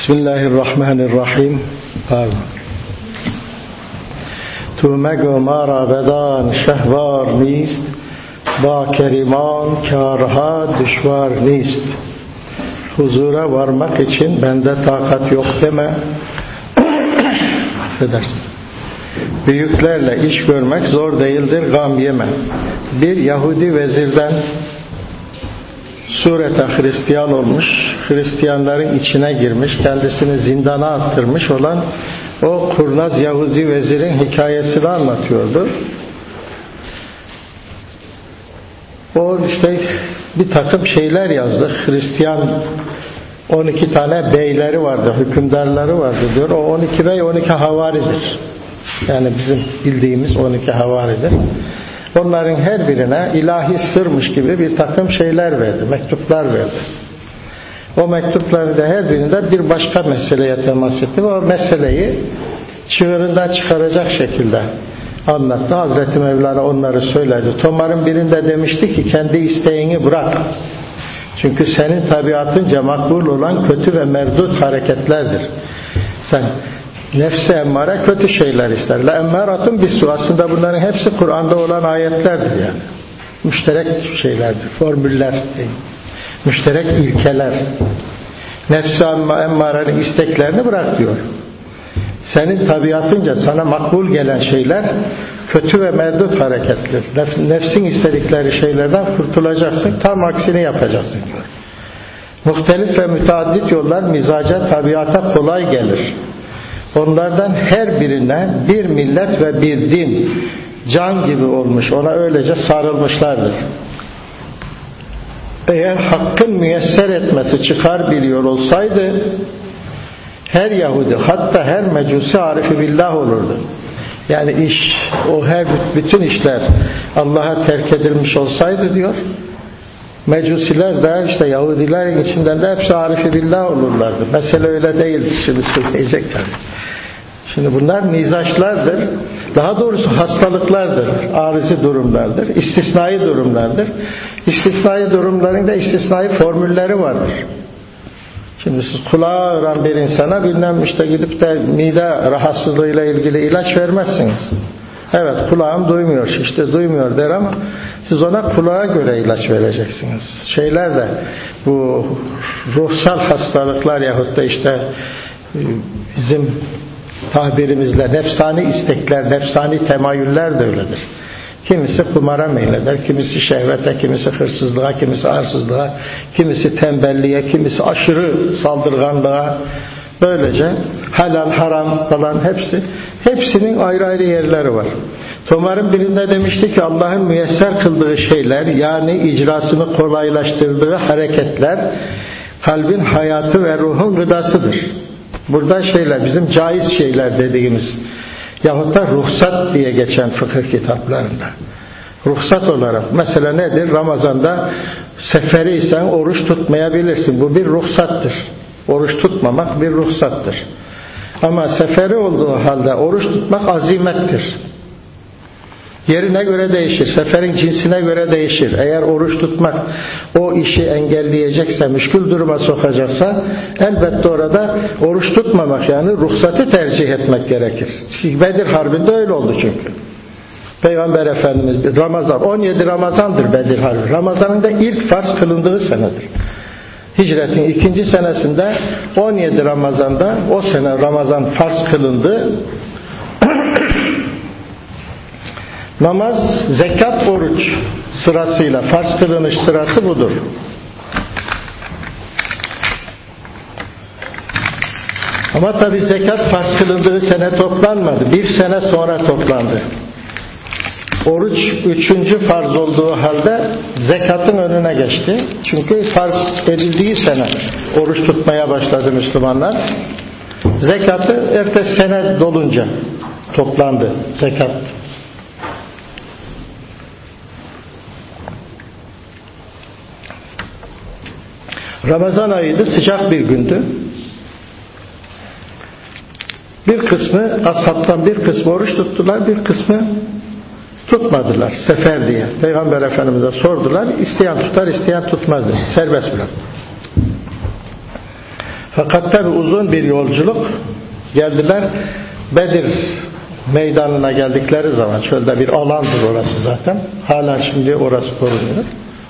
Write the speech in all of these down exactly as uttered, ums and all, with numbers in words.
Bismillahirrahmanirrahim. Pardon. تو مگو ما را بدان شهوار نیست، با keriman kârha düşvar نیست. Huzura varmak için bende takat yok deme. Affedersin. Büyüklerle iş görmek zor değildir, gam yeme. Bir Yahudi vezirden surete Hristiyan olmuş, Hristiyanların içine girmiş, kendisini zindana attırmış olan o kurnaz Yahudi vezirin hikayesini anlatıyordu. O işte bir takım şeyler yazdı. Hristiyan on iki tane beyleri vardı, hükümdarları vardı diyor. O on iki bey on iki havaridir. Yani bizim bildiğimiz on iki havaridir. Onların her birine ilahi sırmış gibi bir takım şeyler verdi, mektuplar verdi. O mektupların da her birinde bir başka meseleye temas etti ve o meseleyi çığırından çıkaracak şekilde anlattı. Hazreti Mevlana onları söyledi. Tomar'ın birinde demişti ki kendi isteğini bırak. Çünkü senin tabiatınca makbul olan kötü ve merdut hareketlerdir. Sen nefse emmare kötü şeyler ister. La emmâratun bisu. Aslında bunların hepsi Kur'an'da olan ayetlerdir yani. Müşterek şeylerdir, formüller değil. Müşterek ilkeler. Nefse emmarenin isteklerini bırak diyor. Senin tabiatınca sana makbul gelen şeyler kötü ve merdut hareketler. Nefsin istedikleri şeylerden kurtulacaksın. Tam aksini yapacaksın diyor. Muhtelif ve müteaddit yollar mizaca, tabiata kolay gelir. Onlardan her birine bir millet ve bir din can gibi olmuş, ona öylece sarılmışlardır. Eğer hakkın müyesser etmesi çıkar biliyor olsaydı her Yahudi, hatta her Mecusi arifi billah olurdu. Yani iş, o her bütün işler Allah'a terk edilmiş olsaydı diyor, Mecusiler de işte Yahudilerin içinden de hepsi arifi billah olurlardı. Mesele öyle değil. Şimdi söyleyecekler. Şimdi bunlar mizaçlardır. Daha doğrusu hastalıklardır. Arızi durumlardır. İstisnai durumlardır. İstisnai durumların da istisnai formülleri vardır. Şimdi siz kulağı ağrıyan bir insana bilmem işte gidip de mide rahatsızlığıyla ilgili ilaç vermezsiniz. Evet, kulağım duymuyor, işte duymuyor der ama siz ona kulağa göre ilaç vereceksiniz. Şeyler de bu ruhsal hastalıklar yahut da işte bizim tabirimizle nefsani istekler, nefsani temayüller de öyledir. Kimisi kumara meyleder, kimisi şehvete, kimisi hırsızlığa, kimisi arsızlığa, kimisi tembelliğe, kimisi aşırı saldırganlığa. Böylece halal, haram falan hepsi, hepsinin ayrı ayrı yerleri var. Tomar'ın birinde demişti ki Allah'ın müyesser kıldığı şeyler, yani icrasını kolaylaştırdığı hareketler kalbin hayatı ve ruhun gıdasıdır. Burada şeyler, bizim caiz şeyler dediğimiz yahut da ruhsat diye geçen fıkıh kitaplarında. Ruhsat olarak mesela nedir? Ramazanda seferiysen oruç tutmayabilirsin. Bu bir ruhsattır. Oruç tutmamak bir ruhsattır. Ama seferi olduğu halde oruç tutmak azimettir. Yerine göre değişir. Seferin cinsine göre değişir. Eğer oruç tutmak o işi engelleyecekse, müşkül duruma sokacaksa elbette orada oruç tutmamak yani ruhsatı tercih etmek gerekir. Bedir Harbi'nde öyle oldu çünkü. Peygamber Efendimiz Ramazan, on yedi Ramazan'dır Bedir Harbi. Ramazan'ın da ilk farz kılındığı senedir. Hicretin ikinci senesinde on yedi Ramazan'da o sene Ramazan farz kılındı. Namaz, zekat, oruç sırasıyla farz kılınış sırası budur. Ama tabi zekat farz kılındığı sene toplanmadı. Bir sene sonra toplandı. Oruç üçüncü farz olduğu halde zekatın önüne geçti. Çünkü farz edildiği sene oruç tutmaya başladı Müslümanlar. Zekatı ertesi sene dolunca toplandı zekat. Ramazan ayıydı, sıcak bir gündü. Bir kısmı ashabtan bir kısmı oruç tuttular, bir kısmı tutmadılar sefer diye. Peygamber Efendimiz'e sordular. İsteyen tutar, isteyen tutmaz dedi. Serbest bırak. Fakat tabi uzun bir yolculuk, geldiler Bedir meydanına geldikleri zaman, çölde bir alandır orası zaten, hala şimdi orası korunuyor.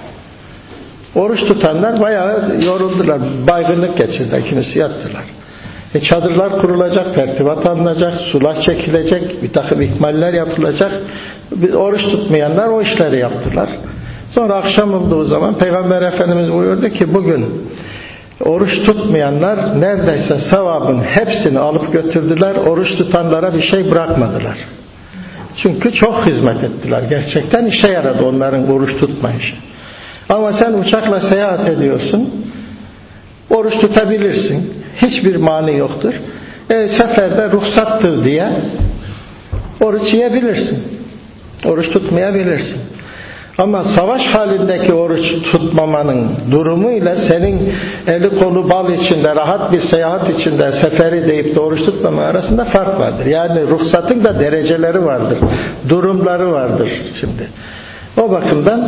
Oruç tutanlar bayağı yoruldular, baygınlık geçirdiler, kimisi yattılar. E çadırlar kurulacak, tertibat alınacak, sular çekilecek, bir takım ikmaller yapılacak. Oruç tutmayanlar o işleri yaptılar. Sonra akşam olduğu zaman Peygamber Efendimiz buyurdu ki bugün oruç tutmayanlar neredeyse sevabın hepsini alıp götürdüler, oruç tutanlara bir şey bırakmadılar. Çünkü çok hizmet ettiler. Gerçekten işe yaradı onların oruç tutmayışı. Ama sen uçakla seyahat ediyorsun, oruç tutabilirsin, hiçbir mani yoktur. E, seferde ruhsattır diye oruç yiyebilirsin, oruç tutmayabilirsin. Ama savaş halindeki oruç tutmamanın durumuyla senin eli kolu bal içinde, rahat bir seyahat içinde seferi deyip de oruç tutmama arasında fark vardır. Yani ruhsatın da dereceleri vardır, durumları vardır şimdi. O bakımdan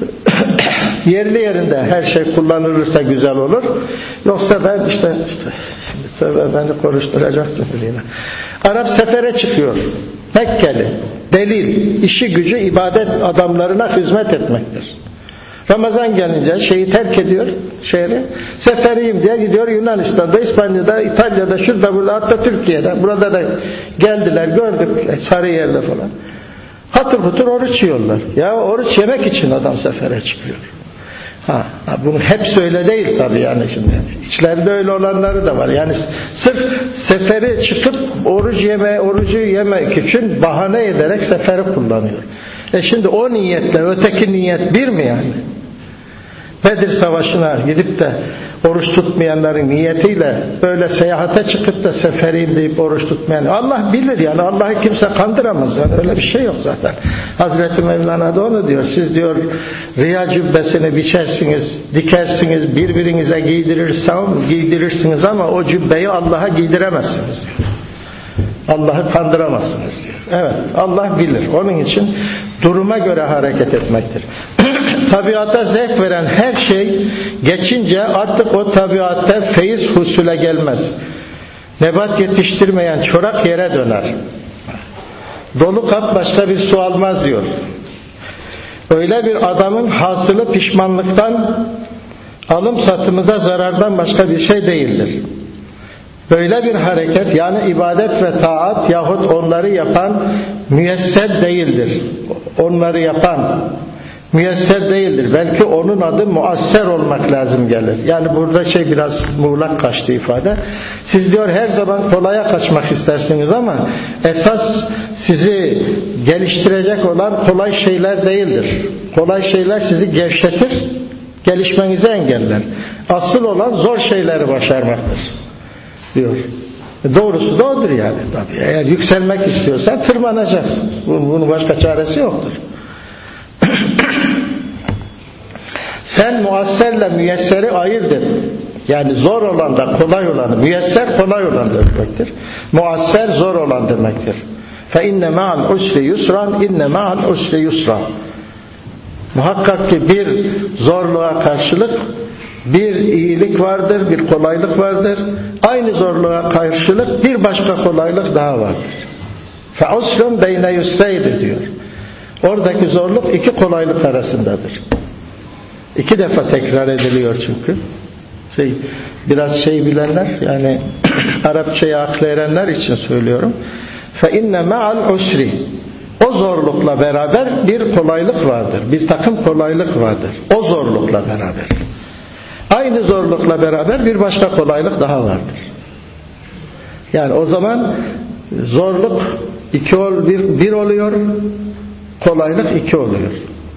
yerli yerinde her şey kullanılırsa güzel olur. Yoksa ben işte, işte şimdi tövbe beni konuşturacaksın yine. Arap sefere çıkıyor. Mekkeli. Delil. İşi gücü ibadet adamlarına hizmet etmektir. Ramazan gelince şeyi terk ediyor, şehri. Seferiyim diye gidiyor Yunanistan'da, İspanya'da, İtalya'da, şurada burada, hatta Türkiye'de. Burada da geldiler, gördük Sarıyer'de falan. Hatır hutur oruç yiyorlar. Ya oruç yemek için adam sefere çıkıyor. Ha, ha bunu hepsi öyle değil tabii yani şimdi. İçlerinde öyle olanları da var. Yani sırf seferi çıkıp oruç yeme, orucu yemek için bahane ederek seferi kullanıyor. E şimdi o niyetle öteki niyet bir mi yani? Bedir Savaşı'na gidip de oruç tutmayanların niyetiyle böyle seyahate çıkıp da seferiyim deyip oruç tutmayan Allah bilir yani, Allah'ı kimse kandıramaz yani, öyle bir şey yok zaten. Hazreti Mevlana da onu diyor, siz diyor riya cübbesini biçersiniz, dikersiniz, birbirinize giydirirsiniz, giydirirsiniz ama o cübbeyi Allah'a giydiremezsiniz diyor. Allah'ı kandıramazsınız diyor. Evet, Allah bilir. Onun için duruma göre hareket etmektir. Tabiata zevk veren her şey geçince artık o tabiatta feyiz husule gelmez. Nebat yetiştirmeyen çorak yere döner. Dolu kap başka bir su almaz diyor. Öyle bir adamın hasılı pişmanlıktan, alım satımında zarardan başka bir şey değildir. Böyle bir hareket yani ibadet ve taat yahut onları yapan müyesser değildir. Onları yapan müyesser değildir. Belki onun adı muasser olmak lazım gelir. Yani burada şey biraz muğlak kaçtı ifade. Siz diyor her zaman kolaya kaçmak istersiniz ama esas sizi geliştirecek olan kolay şeyler değildir. Kolay şeyler sizi gevşetir, gelişmenizi engeller. Asıl olan zor şeyleri başarmaktır diyor. Doğrusu da odur yani. Tabii. Eğer yükselmek istiyorsan tırmanacaksın. Bunun başka çaresi yoktur. Sen muasserle müyesseri ayırt et. Yani zor olan da kolay olanı, müyesser kolay olan demektir. Muasser zor olan demektir. Fe inne ma'al usri yusran, inne ma'al usri yusran. Muhakkak ki bir zorluğa karşılık bir iyilik vardır, bir kolaylık vardır. Aynı zorluğa karşılık bir başka kolaylık daha vardır. Fe usrun beyne yusreydi diyor. Oradaki zorluk iki kolaylık arasındadır. İki defa tekrar ediliyor çünkü. Şey, biraz şey bilenler yani Arapçayı aklı erenler için söylüyorum. Fe inne ma'al usri. O zorlukla beraber bir kolaylık vardır. Bir takım kolaylık vardır. O zorlukla beraber. Aynı zorlukla beraber bir başka kolaylık daha vardır. Yani o zaman zorluk iki ol, bir, bir oluyor, kolaylık iki oluyor.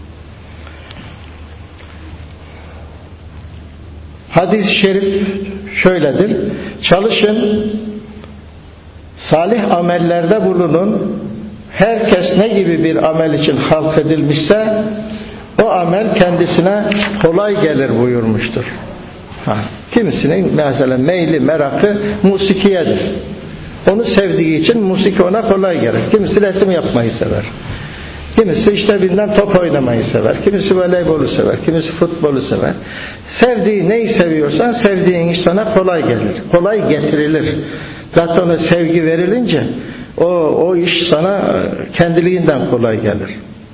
Hadis-i şerif şöyledir. Çalışın, salih amellerde bulunun. Herkes ne gibi bir amel için halk edilmişse o amel kendisine kolay gelir buyurmuştur. Ha, kimisinin mesela meyli, merakı musikiyedir. Onu sevdiği için musiki ona kolay gelir. Kimisi resim yapmayı sever. Kimisi işte bilmem top oynamayı sever, kimisi voleybolu sever, kimisi futbolu sever. Sevdiği neyi seviyorsan sevdiğin iş sana kolay gelir, kolay getirilir. Zaten ona sevgi verilince o, o iş sana kendiliğinden kolay gelir.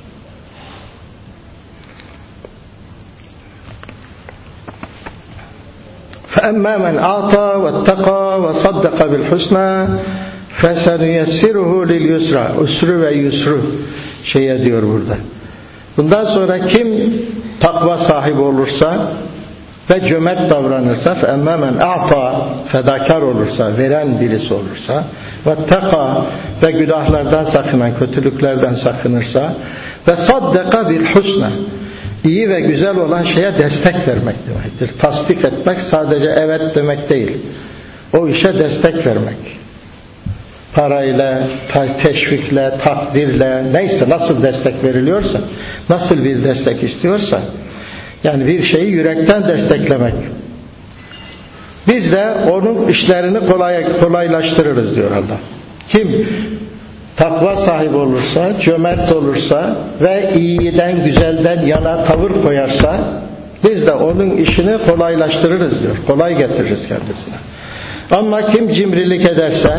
فَأَمَّا مَنْ أَعْطَى وَاتَّقَى وَصَدَّقَ بِالْحُسْنَى فَسَنُيَسِّرُهُ لِلْيُسْرَى. Üsrü ve yusru şeye diyor burada. Bundan sonra kim takva sahibi olursa ve cömert davranırsa, فَأَمَّا مَنْ أَعْطَى fedakar olursa, veren birisi olursa, وَاتَّقَى ve günahlardan sakınan, kötülüklerden sakınırsa, ve صَدَّقَ بِالْحُسْنَى İyi ve güzel olan şeye destek vermek demektir. Tasdik etmek sadece evet demek değil. O işe destek vermek. Parayla, teşvikle, takdirle, neyse nasıl destek veriliyorsa, nasıl bir destek istiyorsa, yani bir şeyi yürekten desteklemek. Biz de onun işlerini kolay, kolaylaştırırız diyor Allah. Kim takva sahibi olursa, cömert olursa ve iyiden, güzelden yana tavır koyarsa, biz de onun işini kolaylaştırırız diyor. Kolay getiririz kendisine. Ama kim cimrilik ederse,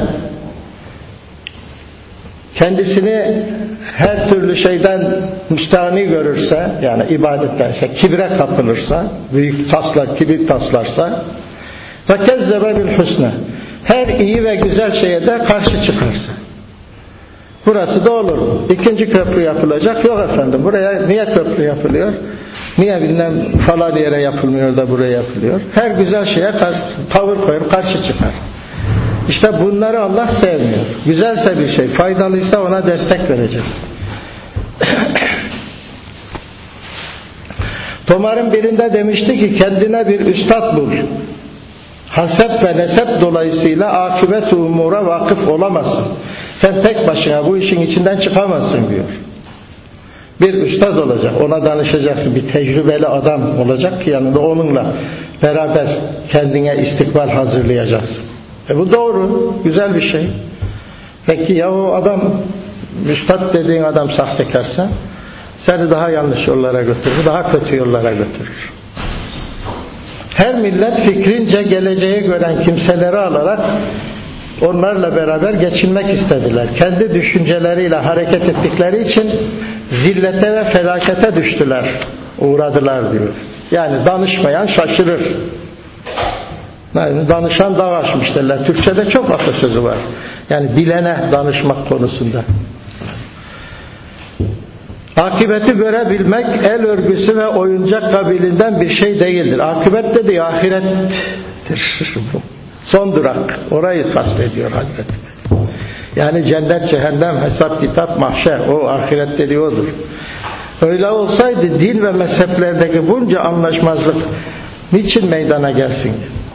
kendisini her türlü şeyden müstahni görürse, yani ibadettense, kibre kapılırsa, büyük taslar, kibir taslarsa, ve kezzebe bil husne, her iyi ve güzel şeye de karşı çıkarsa, burası da olur mu? İkinci köprü yapılacak. Yok efendim, buraya niye köprü yapılıyor? Niye bilmem falan yere yapılmıyor da buraya yapılıyor? Her güzel şeye karşı, tavır koyup karşı çıkar. İşte bunları Allah sevmiyor. Güzelse bir şey, faydalıysa ona destek vereceğiz. Tomar'ın birinde demişti ki, kendine bir üstad bul. Hasep ve nesep dolayısıyla akıbet-i umura vakıf olamazsın. Sen tek başına bu işin içinden çıkamazsın diyor. Bir üstad olacak, ona danışacaksın, bir tecrübeli adam olacak ki yanında, onunla beraber kendine istikbal hazırlayacaksın. E bu doğru, güzel bir şey. Peki ya o adam, üstad dediğin adam sahtekarsa, seni daha yanlış yollara götürür, daha kötü yollara götürür. Her millet fikrince geleceği gören kimseleri alarak onlarla beraber geçinmek istediler. Kendi düşünceleriyle hareket ettikleri için zillete ve felakete düştüler, uğradılar diyor. Yani danışmayan şaşırır. Yani danışan dağ aşmış derler. Türkçe'de çok atasözü var. Yani bilene danışmak konusunda. Akıbeti görebilmek el örgüsü ve oyuncak kabilinden bir şey değildir. Akıbet dediği ahirettir. Son durak. Orayı kastediyor Hazreti. Yani cennet, cehennem, hesap, kitap, mahşer. O ahiret dediği odur. Öyle olsaydı din ve mezheplerdeki bunca anlaşmazlık niçin meydana gelsin?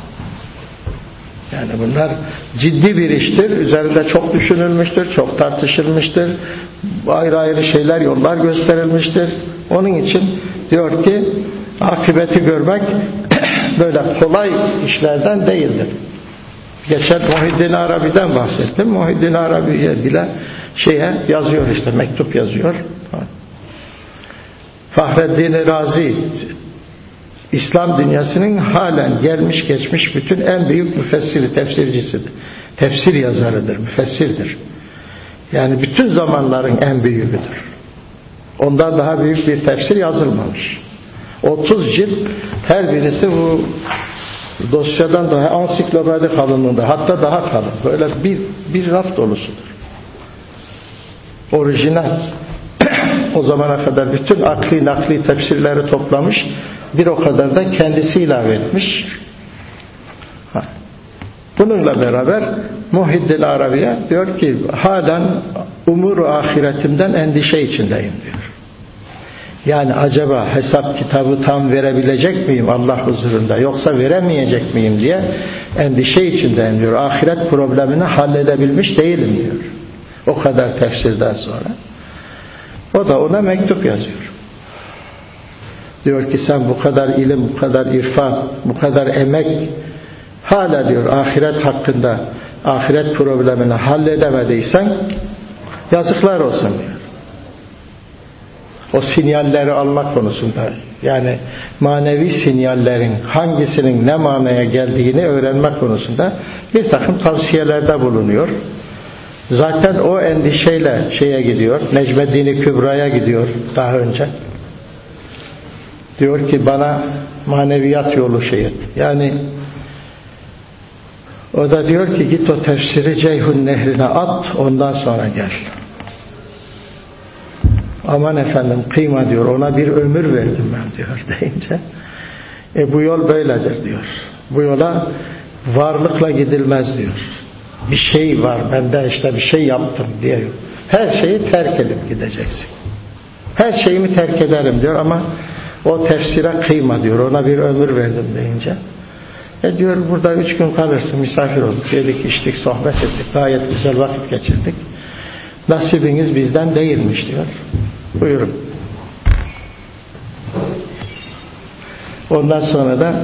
Yani bunlar ciddi bir iştir. Üzerinde çok düşünülmüştür, çok tartışılmıştır. Ayrı ayrı şeyler, yollar gösterilmiştir. Onun için diyor ki akıbeti görmek böyle kolay işlerden değildir. Geçen Muhiddin Arabi'den bahsettim. Muhiddin Arabi'ye bile şeye yazıyor, işte mektup yazıyor. Fahreddin Razi, İslam dünyasının halen gelmiş geçmiş bütün en büyük müfessiri, tefsircisidir. Tefsir yazarıdır, müfessirdir. Yani bütün zamanların en büyüğüdür. Ondan daha büyük bir tefsir yazılmamış. otuz cilt, her birisi bu dosyadan daha ansiklopedi kalınlığında, hatta daha kalın. Böyle bir, bir raf dolusudur. Orijinal. O zamana kadar bütün akli nakli tefsirleri toplamış, bir o kadar da kendisi ilave etmiş. Bununla beraber Muhiddin Arabi'ye diyor ki halen umur-u ahiretimden endişe içindeyim diyor. Yani acaba hesap kitabı tam verebilecek miyim Allah huzurunda, yoksa veremeyecek miyim diye endişe içindeyim diyor. Ahiret problemini halledebilmiş değilim diyor. O kadar tefsirden sonra. O da ona mektup yazıyor. Diyor ki sen bu kadar ilim, bu kadar irfan, bu kadar emek, hala diyor ahiret hakkında, ahiret problemini halledemediysen yazıklar olsun diyor. o sinyalleri almak konusunda, yani manevi sinyallerin hangisinin ne manaya geldiğini öğrenmek konusunda bir takım tavsiyelerde bulunuyor. Zaten o endişeyle şeye gidiyor, Necmeddin-i Kübra'ya gidiyor daha önce. Diyor ki bana maneviyat yolu şey et. Yani o da diyor ki git o tefsiri Ceyhun Nehri'ne at, ondan sonra gel. Aman efendim kıyma diyor, ona bir ömür verdim ben diyor deyince. E bu yol böyledir diyor. Bu yola varlıkla gidilmez diyor. Bir şey var bende, işte bir şey yaptım diyor. Her şeyi terk edip gideceksin. Her şeyimi terk ederim diyor ama o tefsire kıyma diyor, ona bir ömür verdim deyince. E diyor burada üç gün kalırsın, misafir olduk, yedik içtik, sohbet ettik, gayet güzel vakit geçirdik. Nasibiniz bizden değilmiş diyor. Buyurun. Ondan sonra da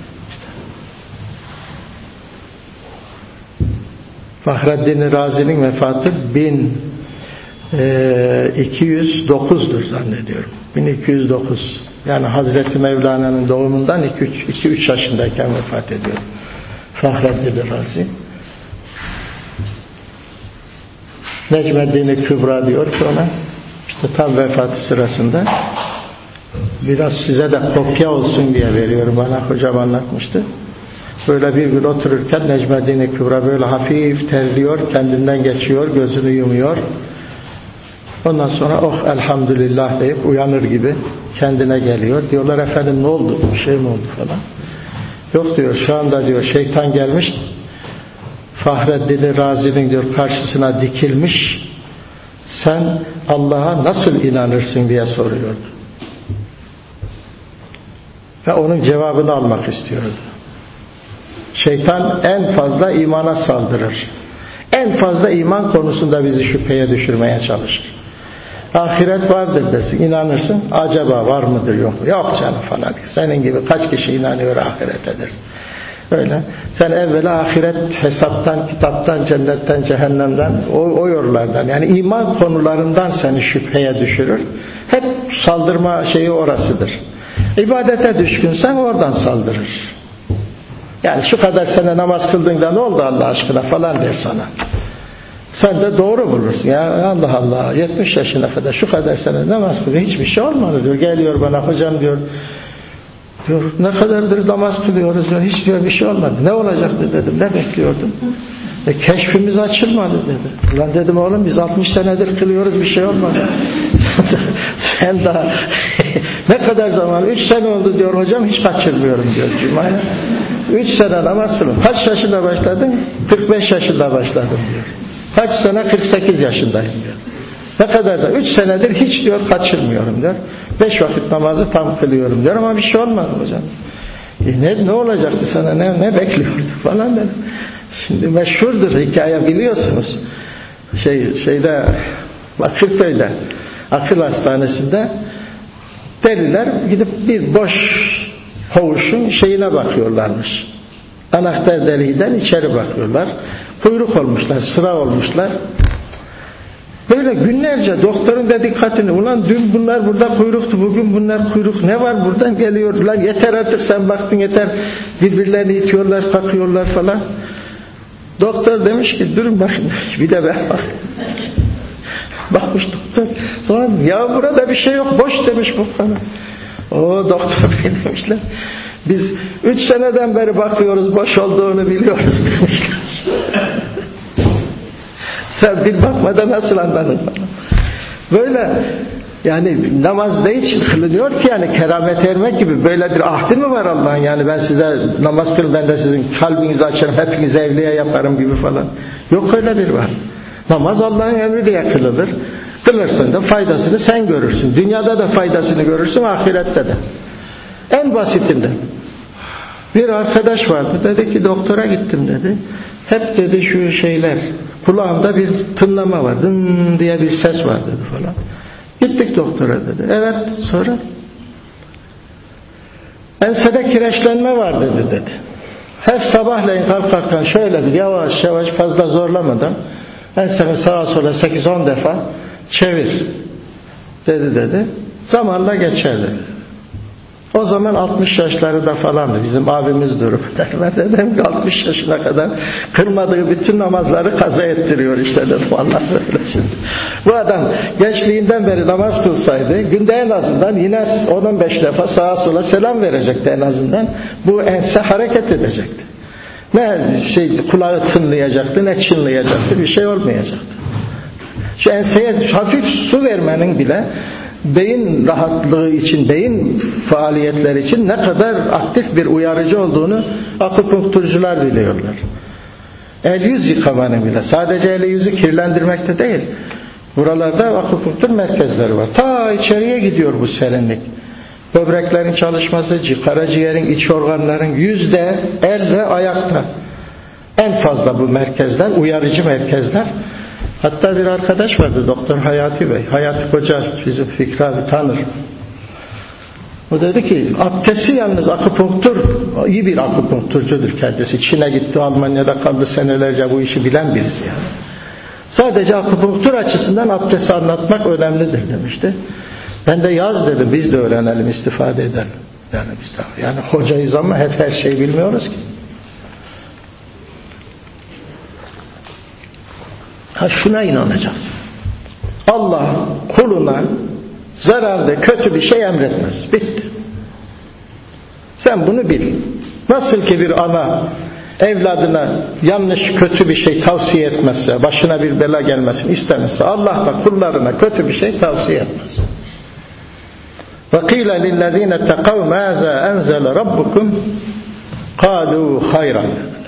Fahreddin Razi'nin vefatı bin iki yüz dokuz'dur zannediyorum. bin iki yüz dokuz. Yani Hazreti Mevlana'nın doğumundan iki üç yaşındayken vefat ediyor Fahreddin Razi. Necmeddin-i Kübra diyor ki ona, işte tam vefatı sırasında, biraz size de kopya olsun diye veriyorum, bana hocam anlatmıştı. Böyle bir gün otururken Necmeddin-i Kübra böyle hafif terliyor, kendinden geçiyor, gözünü yumuyor. Ondan sonra oh elhamdülillah deyip uyanır gibi kendine geliyor. Diyorlar efendim ne oldu? Bir şey mi oldu falan. Yok diyor, şu anda diyor şeytan gelmiş, Fahreddin Razi'nin diyor karşısına dikilmiş, sen Allah'a nasıl inanırsın diye soruyordu. Ve onun cevabını almak istiyordu. Şeytan en fazla imana saldırır. En fazla iman konusunda bizi şüpheye düşürmeye çalışır. Ahiret vardır desin, inanırsın. Acaba var mıdır yok mu? Yok canım falan. Senin gibi kaç kişi inanıyor ahiretedir. Öyle. Sen evvela ahiret hesaptan, kitaptan, cennetten, cehennemden, o, o yollardan, yani iman konularından seni şüpheye düşürür. Hep saldırma şeyi orasıdır. İbadete düşkünsen oradan saldırır. Yani şu kadar sene namaz kıldığında ne oldu Allah aşkına falan der sana. Sen de doğru bulursun. Ya Allah Allah, yetmiş yaşına kadar şu kadar sene namaz kılıyor, hiçbir şey olmadı diyor. Geliyor bana, hocam diyor, diyor ne kadardır namaz kılıyoruz diyor, hiç diyor bir şey olmadı. Ne olacaktı dedim, ne bekliyordum? E, keşfimiz açılmadı dedi. Ulan dedim oğlum biz altmış senedir kılıyoruz, bir şey olmadı. Sen daha ne kadar zaman? üç sene oldu diyor hocam, hiç kaçırmıyorum diyor Cuma'ya. üç sene namaz kılın. Kaç yaşında başladın? kırk beş yaşında başladım diyor. Kaç sene? kırk sekiz yaşındayım diyor. Ne kadar da? üç senedir hiç diyor kaçırmıyorum diyor. beş vakit namazı tam kılıyorum diyor ama bir şey olmadı hocam. E ne, ne olacaktı sana? Ne, ne bekliyordun falan dedim. Şimdi meşhurdur hikaye, biliyorsunuz. Şey, şeyde Bakırköy'de akıl hastanesinde deliler gidip bir boş koğuşun şeyine bakıyorlarmış. Anahtar deliğinden içeri bakıyorlar. Kuyruk olmuşlar, sıra olmuşlar. Böyle günlerce doktorun da dikkatini, ulan dün bunlar burada kuyruktu, bugün bunlar kuyruk, ne var buradan geliyor, lan yeter artık sen baktın yeter, birbirlerini itiyorlar, takıyorlar falan. Doktor demiş ki durun bakın, bir de ben bak. Bakmış doktor, sonra ya burada bir şey yok, boş demiş bu falan. O doktor demişler, biz üç seneden beri bakıyoruz, boş olduğunu biliyoruz demişler. Sen bir bakmada nasıl anladın falan. Böyle yani namaz ne için kılınıyor ki, yani keramet ermek gibi böyle bir ahdi mi var Allah'ın, yani ben size namaz kılın, ben de sizin kalbinizi açarım, hepinizi evliya yaparım gibi falan. Yok öyle bir var. Namaz Allah'ın emri diye kılınır. Kılırsın da faydasını sen görürsün. Dünyada da faydasını görürsün, ahirette de. En basitinden. Bir arkadaş vardı, dedi ki doktora gittim dedi. Hep dedi şu şeyler, kulağımda bir tınlama var, dın diye bir ses var dedi falan. Gittik doktora dedi. Evet, sonra ensede kireçlenme var dedi dedi. Her sabahleyin kalkarken şöyle bir yavaş yavaş, fazla zorlamadan enseni sağa sola sekiz on defa çevir dedi dedi. Zamanla geçerdi. O zaman altmış yaşlarında falandı. Bizim abimiz durup. Ben dedim ki altmış yaşına kadar kılmadığı bütün namazları kaza ettiriyor işte dedim. Allah böyle şimdi. Bu adam gençliğinden beri namaz kılsaydı günde en azından yine on on beş defa sağa sola selam verecekti en azından. Bu ense hareket edecekti. Ne şey kulağı tınlayacaktı, ne çınlayacaktı, bir şey olmayacaktı. Şu enseye hafif su vermenin bile beyin rahatlığı için, beyin faaliyetleri için ne kadar aktif bir uyarıcı olduğunu akupunkturcular biliyorlar. El yüz yıkamanın bile, sadece eli yüzü kirlendirmekte değil. Buralarda akupunktur merkezleri var. Ta içeriye gidiyor bu serinlik. Böbreklerin çalışması, karaciğerin, iç organların yüzde el ve ayakta. En fazla bu merkezler, uyarıcı merkezler. Hatta bir arkadaş vardı, Doktor Hayati Bey. Hayati Koca bizim Fikri abi tanır. O dedi ki abdesti yalnız akupunktur, iyi bir akupunkturcudur kendisi. Çin'e gitti, Almanya'da kaldı senelerce, bu işi bilen birisi yani. Sadece akupunktur açısından abdesti anlatmak önemlidir demişti. Ben de yaz dedim, biz de öğrenelim, istifade edelim. Yani biz de, yani hocayız ama hep her şeyi bilmiyoruz ki. Ha şuna inanacağız. Allah kuluna zararlı, kötü bir şey emretmez. Bitti. Sen bunu bil. Nasıl ki bir ana evladına yanlış, kötü bir şey tavsiye etmezse, başına bir bela gelmesini istemezse, Allah da kullarına kötü bir şey tavsiye etmez. وَقِيلَ لِلَّذ۪ينَ اتَّقَوْا مَاذَا أَنْزَلَ رَبُّكُمْ قَالُوا خَيْرًا.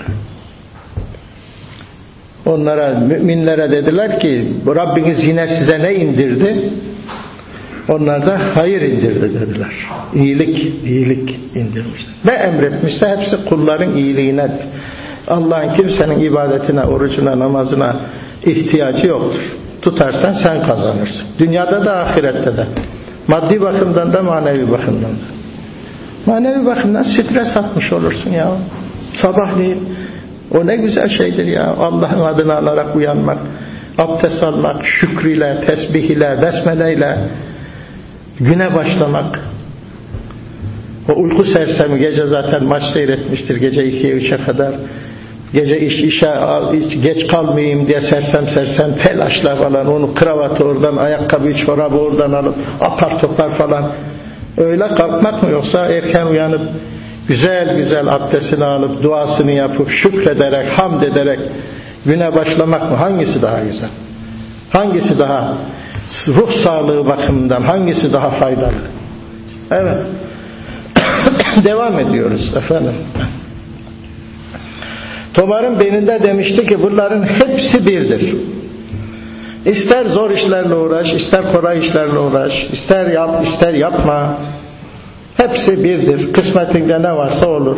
Onlara, müminlere dediler ki bu Rabbiniz yine size ne indirdi? Onlar da hayır indirdi dediler. İyilik, iyilik indirmişler. Ne emretmişse hepsi kulların iyiliğine. Allah'ın kimsenin ibadetine, orucuna, namazına ihtiyacı yoktur. Tutarsan sen kazanırsın. Dünyada da ahirette de. Maddi bakımdan da manevi bakımdan da. Manevi bakımdan stres atmış olursun ya. Sabahleyin o ne güzel şeydir ya. Allah'ın adını alarak uyanmak, abdest almak, şükrüyle, tesbih ile, besmele ile güne başlamak. O uyku sersemi gece zaten maç seyretmiştir gece ikiye üçe kadar. Gece iş işe geç kalmayayım diye sersem sersem telaşla falan, onu kravatı oradan, ayakkabıyı, çorabı oradan alıp apar topar falan. Öyle kalkmak mı, yoksa erken uyanıp güzel güzel abdestini alıp duasını yapıp şükrederek, hamd ederek güne başlamak mı? Hangisi daha güzel? Hangisi daha ruh sağlığı bakımından hangisi daha faydalı? Evet. Devam ediyoruz efendim. Tomar'ın beyninde demişti ki bunların hepsi birdir. İster zor işlerle uğraş, ister kolay işlerle uğraş, ister yap, ister yapma. Hepsi birdir. Kısmetinde ne varsa olur.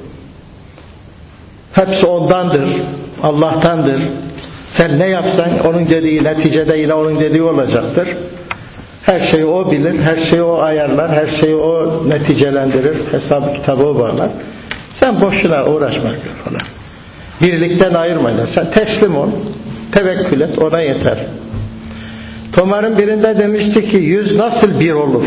Hepsi ondandır. Allah'tandır. Sen ne yapsan onun dediği, neticede yine onun dediği olacaktır. Her şeyi o bilir, her şeyi o ayarlar, her şeyi o neticelendirir. Hesabı kitabı o bağlar. Sen boşuna uğraşma falan. Birlikten ayırmayla. Sen teslim ol, tevekkül et, ona yeter. Tomar'ın birinde demişti ki yüz nasıl bir olur?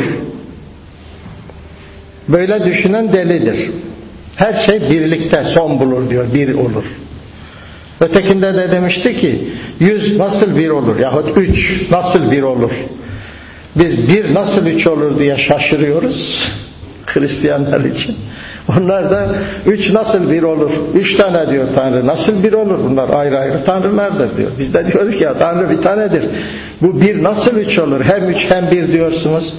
Böyle düşünen delidir. Her şey birlikte son bulur diyor, bir olur. Ötekinde de demişti ki yüz nasıl bir olur yahut üç nasıl bir olur? Biz bir nasıl üç olur diye şaşırıyoruz Hristiyanlar için. Onlar da üç nasıl bir olur? Üç tane diyor Tanrı. Nasıl bir olur? Bunlar ayrı ayrı tanrılardır diyor. Biz de diyoruz ki ya Tanrı bir tanedir. Bu bir nasıl üç olur? Hem üç hem bir diyorsunuz.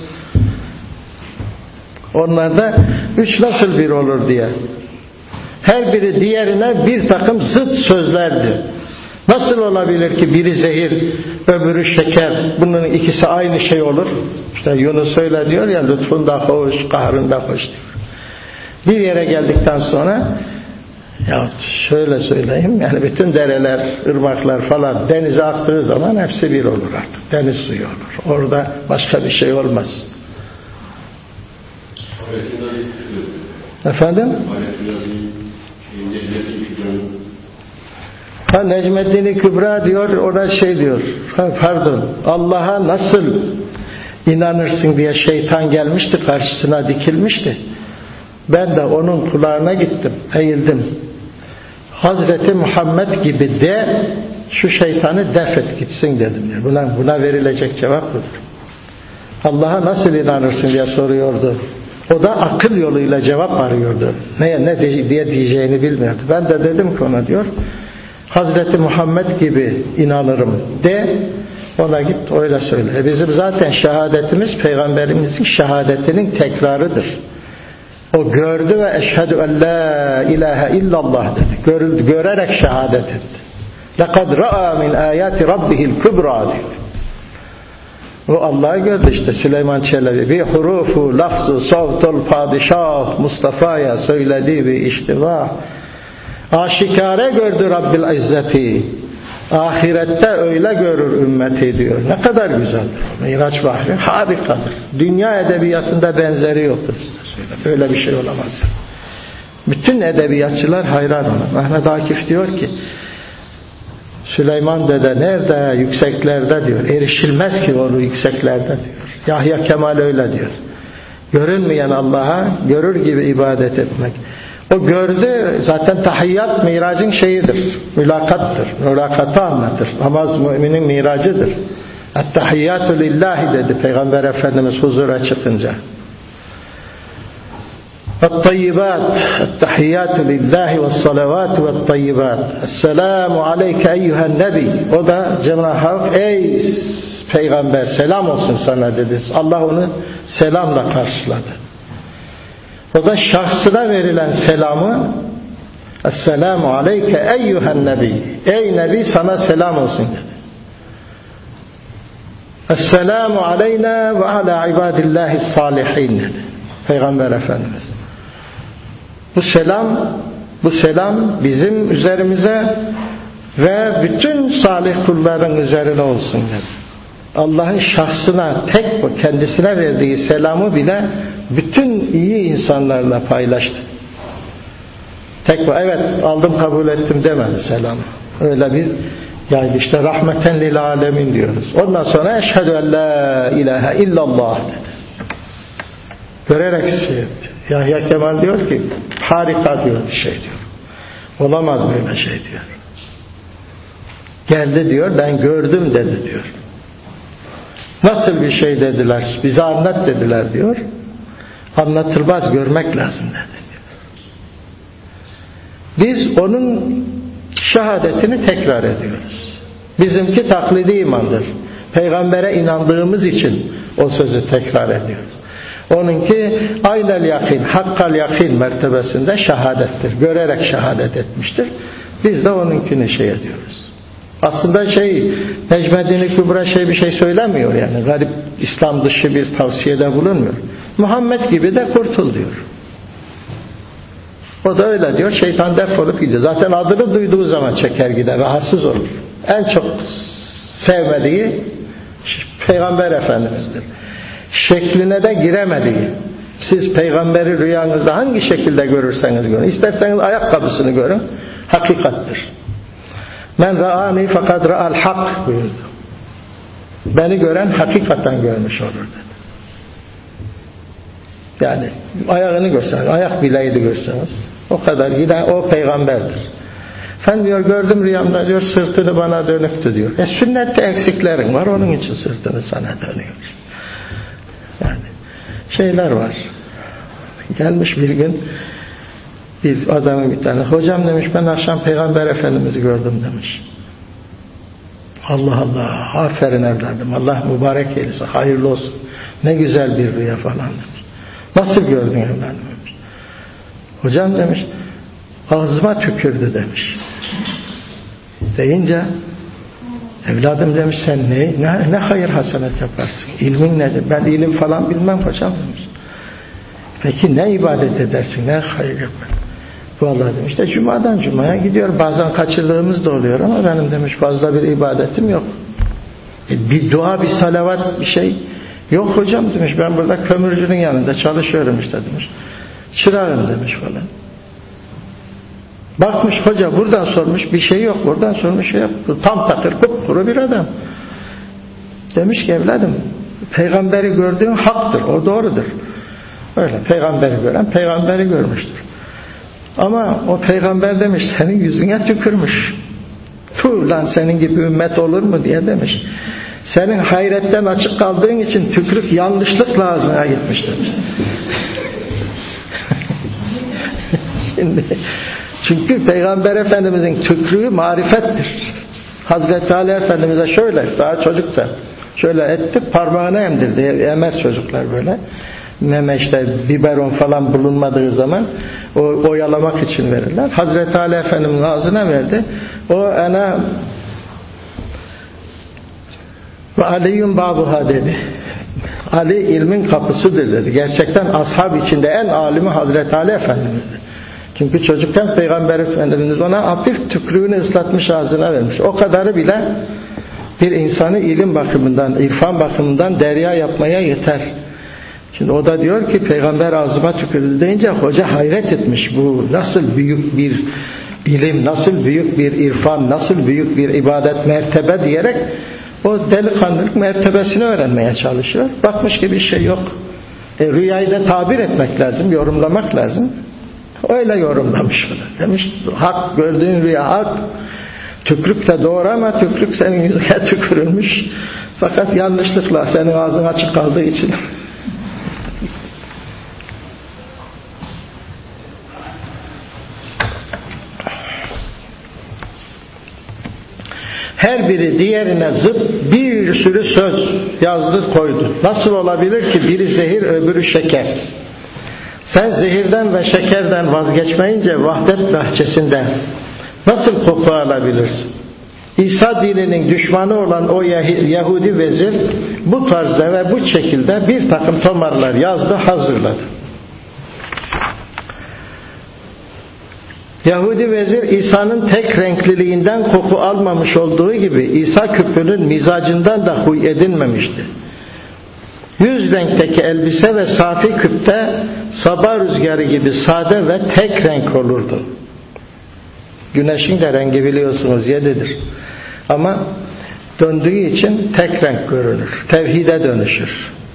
Onlar da üç nasıl bir olur diye. Her biri diğerine bir takım zıt sözlerdi. Nasıl olabilir ki biri zehir, öbürü şeker, bunun ikisi aynı şey olur? İşte Yunus öyle diyor ya, lütfun da hoş, kahrın da hoş diyor. Bir yere geldikten sonra ya şöyle söyleyeyim, yani bütün dereler, ırmaklar falan denize aktığı zaman hepsi bir olur artık. Deniz suyu olur. Orada başka bir şey olmaz. Efendim? Ha Necmeddin Kübra diyor, ona şey diyor. Ha, pardon. Allah'a nasıl inanırsın diye şeytan gelmişti, karşısına dikilmişti. Ben de onun kulağına gittim, eğildim. Hazreti Muhammed gibi de şu şeytanı def et gitsin dedim. Buna, buna verilecek cevap budur. Allah'a nasıl inanırsın diye soruyordu. O da akıl yoluyla cevap arıyordu. Neye ne diye diyeceğini bilmiyordu. Ben de dedim ki ona diyor, Hazreti Muhammed gibi inanırım de, ona git öyle söyle. E bizim zaten şehadetimiz Peygamberimizin şehadetinin tekrarıdır. O gördü ve eşhedü en la ilahe illallah dedi. Görüldü, görerek şehadet etti. لَقَدْ رَأَى مِنْ آيَاتِ رَبِّهِ الْكُبْرَى dedi. O Allah'ı gördü işte Süleyman Çelebi. Bir hurufu, lafzu, savtul padişah Mustafa'ya söylediği bir iştiva. Aşikare gördü Rabbil İzzeti. Ahirette öyle görür ümmeti diyor. Ne kadar güzeldir. Miraç bahri harikadır. Dünya edebiyatında benzeri yoktur. Böyle bir şey olamaz. Bütün edebiyatçılar hayran ona. Mehmet Akif diyor ki Süleyman Dede nerede? Yükseklerde diyor. Erişilmez ki onu yükseklerde diyor. Yahya Kemal öyle diyor. Görünmeyen Allah'a görür gibi ibadet etmek. O gördü zaten tahiyyat miracın şeyidir. Mülakattır. Mülakatı anlatır. Namaz müminin miracıdır. Et-tahiyyatu lillahi dedi Peygamber Efendimiz huzura çıkınca. Et-tayyibat, et-tahiyyatu lillahi ve's-salavatu ve't-tayyibat. Es-selamu aleyke eyyühen nebi. O da Cenab-ı Hak ey Peygamber selam olsun sana dedi. Allah onu selamla karşıladı. O da şahsına verilen selamı Es-selamu aleyke eyyühen nebi. Ey Nebi sana selam olsun dedi. Es-selamu aleyna ve ala ibadillahis salihin dedi Peygamber Efendimiz. Bu selam bu selam bizim üzerimize ve bütün salih kulların üzerine olsun dedi. Allah'ın şahsına tek bu kendisine verdiği selamı bile bütün iyi insanlarla paylaştı. Tek bu evet aldım kabul ettim demedi selamı. Öyle bir yani işte rahmeten lil alemin diyoruz. Ondan sonra eşhedü en la ilahe illallah dedi. Görerek şey etti. Yahya Kemal diyor ki harika diyor bir şey diyor. Olamaz böyle şey diyor. Geldi diyor ben gördüm dedi diyor. Nasıl bir şey dediler? Bize anlat dediler diyor. Anlatılmaz görmek lazım dedi diyor. Biz onun şehadetini tekrar ediyoruz. Bizimki taklidi imandır. Peygambere inandığımız için o sözü tekrar ediyoruz. Onunki aynel yakin, hakkal yakin mertebesinde şehadettir. Görerek şehadet etmiştir. Biz de onunkini şey ediyoruz. Aslında şey Necmeddin Kübra şey bir şey söylemiyor yani. Garip İslam dışı bir tavsiyede bulunmuyor. Muhammed gibi de kurtul diyor. O da öyle diyor. Şeytan defolup gidiyor. Zaten adını duyduğu zaman çeker gider. Rahatsız olur. En çok sevmediği Peygamber Efendimiz'dir. Şekline de giremediği. Siz peygamberi rüyanızda hangi şekilde görürseniz görün. İsterseniz ayakkabısını görün. Hakikattir. Men ra'ani fakat ra'al hak buyurdu. Beni gören hakikaten görmüş olur dedi. Yani ayağını görseniz, ayak bileğini görseniz o kadar yine o peygamberdir. Ben diyor gördüm rüyamda diyor sırtını bana dönüktü diyor. E sünnette eksiklerin var onun için sırtını sana dönüyor. Yani şeyler var. Gelmiş bir gün bir adamın bir tane hocam demiş ben akşam Peygamber Efendimiz'i gördüm demiş. Allah Allah aferin evladım Allah mübarek eylesin hayırlı olsun ne güzel bir rüya falan demiş. Nasıl gördün evladım demiş. Hocam demiş ağzıma tükürdü demiş. Deyince evladım demiş sen ne, ne, ne hayır hasenet yaparsın ilmin nedir ben ilim falan bilmem hocam demiş. Peki ne ibadet edersin ne hayır yaparsın. Vallahi demiş işte cumadan cumaya gidiyor bazen kaçırdığımız da oluyor ama benim demiş fazla bir ibadetim yok. E, bir dua bir salavat bir şey yok hocam demiş ben burada kömürcünün yanında çalışıyorum işte demiş. Çırağım demiş falan. Bakmış hoca buradan sormuş bir şey yok buradan sormuş şey yok. Tam takır kupkuru bir adam. Demiş ki evladım Peygamberi gördüğün haktır, o doğrudur. Öyle, peygamberi gören peygamberi görmüştür. Ama o peygamber demiş, senin yüzüne tükürmüş. Tuh lan, senin gibi ümmet olur mu diye demiş. Senin hayretten açık kaldığın için tükürük yanlışlıkla ağzına gitmiş demiş. Şimdi, çünkü Peygamber Efendimizin tükrüğü marifettir. Hazreti Ali Efendimiz'e şöyle, daha çocuksa şöyle etti, parmağına emdirdi. Emez çocuklar böyle. Meme işte biberon falan bulunmadığı zaman o oyalamak için verirler. Hazreti Ali Efendimiz'in ağzına verdi. O ana ve Aliyyun babuha dedi. Ali ilmin kapısıdır dedi. Gerçekten ashab içinde en alimi Hazreti Ali Efendimiz'di. Çünkü çocukken Peygamber Efendimiz ona hafif tükrüğünü ıslatmış, ağzına vermiş. O kadarı bile bir insanı ilim bakımından, irfan bakımından derya yapmaya yeter. Şimdi o da diyor ki Peygamber ağzıma tükürdü deyince hoca hayret etmiş. Bu nasıl büyük bir ilim, nasıl büyük bir irfan, nasıl büyük bir ibadet mertebe diyerek o delikanlılık mertebesini öğrenmeye çalışıyor. Bakmış ki bir şey yok. E, rüyayı da tabir etmek lazım, yorumlamak lazım. Öyle yorumlamış bunu. Demiş hak, gördüğün rüya hak. Tükrük de doğru ama tükrük senin yüzüne tükürülmüş. Fakat yanlışlıkla senin ağzın açık kaldığı için. Her biri diğerine zıt bir sürü söz yazdı koydu. Nasıl olabilir ki biri zehir öbürü şeker? Sen zehirden ve şekerden vazgeçmeyince vahdet bahçesinden nasıl koku alabilirsin? İsa dininin düşmanı olan o Yahudi vezir bu tarzda ve bu şekilde bir takım tomarlar yazdı, hazırladı. Yahudi vezir İsa'nın tek renkliliğinden koku almamış olduğu gibi İsa küpünün mizacından da huy edinmemişti. Yüz renkteki elbise ve safi küpte sabah rüzgarı gibi sade ve tek renk olurdu. Güneşin de rengi biliyorsunuz yedidir. Ama döndüğü için tek renk görünür. Tevhide dönüşür.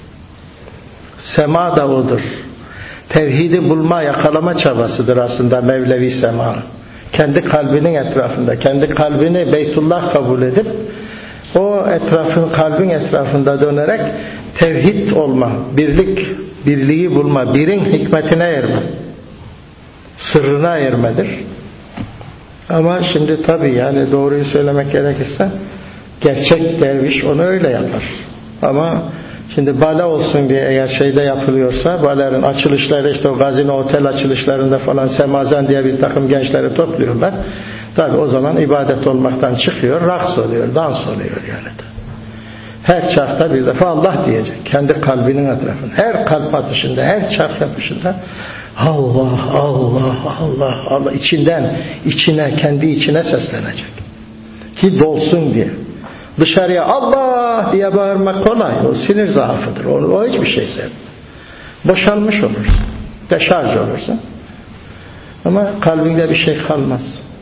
Sema da odur. Tevhidi bulma, yakalama çabasıdır aslında Mevlevi sema. Kendi kalbinin etrafında, kendi kalbini Beytullah kabul edip o etrafın, kalbin etrafında dönerek tevhid olma, birlik, birliği bulma, birin hikmetine erme, sırrına ermedir. Ama şimdi tabii yani doğruyu söylemek gerekirse gerçek derviş onu öyle yapar. Ama şimdi bale olsun diye eğer şeyde yapılıyorsa, balerin açılışları işte o gazino otel açılışlarında falan semazen diye bir takım gençleri topluyorlar. Tabii o zaman ibadet olmaktan çıkıyor, raks oluyor, dans oluyor yani. Her çarkta bir defa Allah diyecek. Kendi kalbinin etrafında. Her kalp atışında, her çark yapışında Allah, Allah, Allah, Allah içinden, içine, kendi içine seslenecek. Ki dolsun diye. Dışarıya Allah diye bağırmak kolay. O sinir zaafıdır. O, o hiçbir şey sevmez. Boşalmış olursun. Deşarj olursun. Ama kalbinde bir şey kalmaz.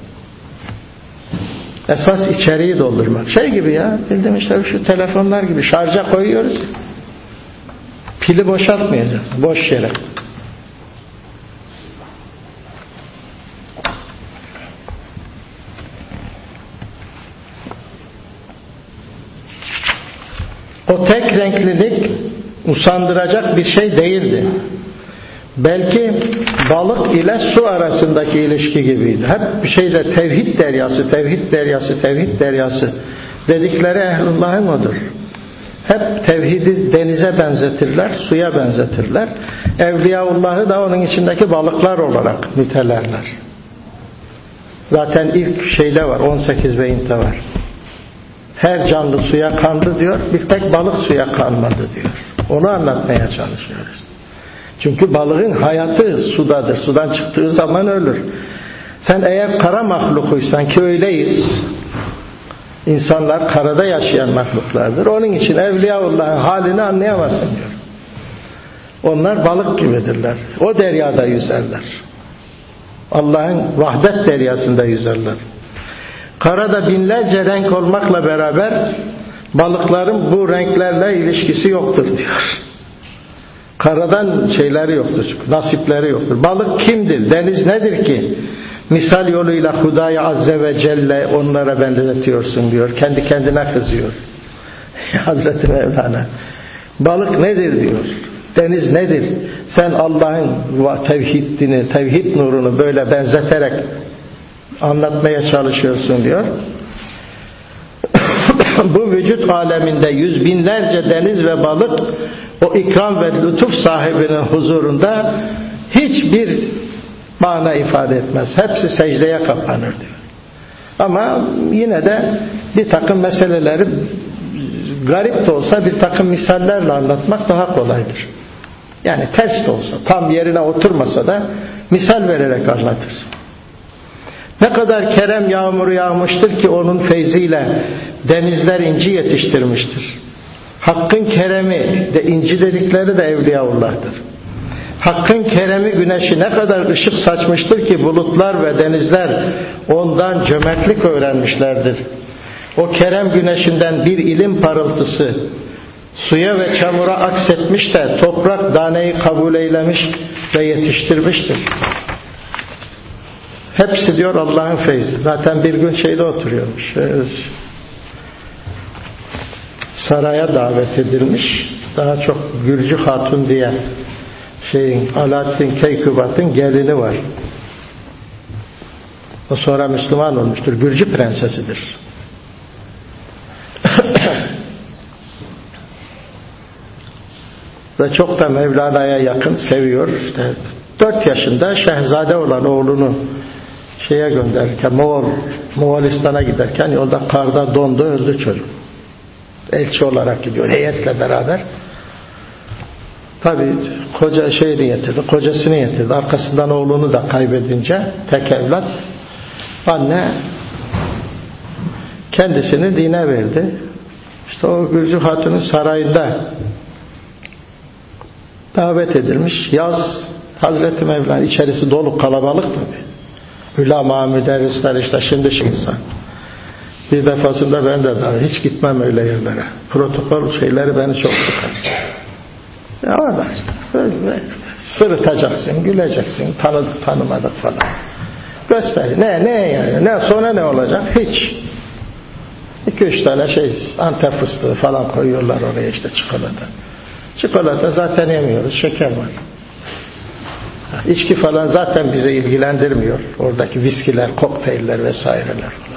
Esas içeriği doldurmak. Şey gibi ya, bildiğin işte şu telefonlar gibi şarja koyuyoruz. Pili boşaltmayacağız. Boş yere. O tek renklilik usandıracak bir şey değildi. Belki balık ile su arasındaki ilişki gibiydi. Hep bir şeyde tevhid deryası, tevhid deryası, tevhid deryası dedikleri ehlullahın odur. Hep tevhidi denize benzetirler, suya benzetirler. Evliyaullah'ı da onun içindeki balıklar olarak nitelerler. Zaten ilk şeyde var, on sekiz beyinde var. Her canlı suya kandı diyor, bir tek balık suya kanmadı diyor. Onu anlatmaya çalışıyoruz. Çünkü balığın hayatı sudadır. Sudan çıktığı zaman ölür. Sen eğer kara mahlukuysan ki öyleyiz. İnsanlar karada yaşayan mahluklardır. Onun için Evliyaullah'ın halini anlayamazsın diyor. Onlar balık gibidirler. O deryada yüzerler. Allah'ın vahdet deryasında yüzerler. Karada binlerce renk olmakla beraber Balıkların bu renklerle ilişkisi yoktur diyor. Karadan şeyleri yoktur, nasipleri yoktur. Balık kimdir? Deniz nedir ki? Misal yoluyla Hudâ-i Azze ve Celle onlara benzetiyorsun diyor. Kendi kendine kızıyor. Hazreti Mevlana. Balık nedir diyor. Deniz nedir? Sen Allah'ın tevhidini, tevhid nurunu böyle benzeterek anlatmaya çalışıyorsun diyor. Bu vücut aleminde yüz binlerce deniz ve balık o ikram ve lütuf sahibinin huzurunda hiçbir mana ifade etmez. Hepsi secdeye kapanır diyor. Ama yine de bir takım meseleleri garip de olsa bir takım misallerle anlatmak daha kolaydır. Yani ters de olsa, tam yerine oturmasa da misal vererek anlatırsın. Ne kadar kerem yağmuru yağmıştır ki onun feyziyle denizler inci yetiştirmiştir. Hakkın keremi de inci dedikleri de Evliyaullah'tır. Hakkın keremi güneşi ne kadar ışık saçmıştır ki bulutlar ve denizler ondan cömertlik öğrenmişlerdir. O kerem güneşinden bir ilim parıltısı suya ve çamura aksetmiş de toprak daneyi kabul eylemiş ve yetiştirmiştir. Hepsi diyor Allah'ın feyzi. Zaten bir gün şeyde oturuyormuş. Saraya davet edilmiş. Daha çok Gürcü Hatun diye şeyin Alaaddin Keykubat'ın gelini var. O sonra Müslüman olmuştur. Gürcü prensesidir. Ve çok da Mevlana'ya yakın, seviyor. İşte dört yaşında şehzade olan oğlunu şeye gönderirken, Moğol, Moğolistan'a giderken yolda karda dondu, öldü çocuk. Elçi olarak gidiyor heyetle beraber. Tabii koca şeyini getirdi, kocasını getirdi. Arkasından oğlunu da kaybedince tek evlat, anne kendisini dine verdi. İşte o Gürcü Hatun'un sarayında davet edilmiş. Yaz Hazreti Mevlana, içerisi dolu, kalabalık tabii. Ulema, müderrisler, işte şimdi şu insan. Bir defasında ben de daha hiç gitmem öyle yerlere. Protokol şeyleri beni çok sıkar. Ya orada işte böyle sırıtacaksın, güleceksin, tanıdık tanımadık falan. Göster. Ne ne yani? Ne sonra ne olacak? Hiç. İki üç tane şey Antep fıstığı falan koyuyorlar oraya, işte çikolata. Çikolata zaten yemiyoruz. Şeker var. İçki falan zaten bizi ilgilendirmiyor. Oradaki viskiler, kokteyller vesaireler falan.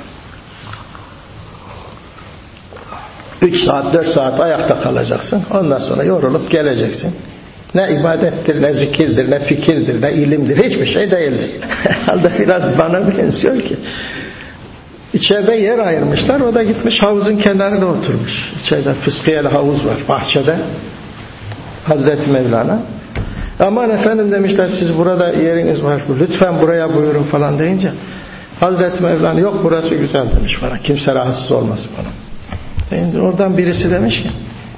Üç saat, dört saat ayakta kalacaksın. Ondan sonra yorulup geleceksin. Ne ibadettir, ne zikirdir, ne fikirdir, ne ilimdir. Hiçbir şey değildir. Halde biraz bana benziyor ki. İçeride yer ayırmışlar. O da gitmiş havuzun kenarında oturmuş. İçeride fıskiyeli havuz var bahçede. Hazreti Mevlana. Aman efendim demişler, siz burada yeriniz var. Lütfen buraya buyurun falan deyince Hazreti Mevlana yok burası güzel demiş bana. Kimse rahatsız olmasın bana. Deyince oradan birisi demiş ki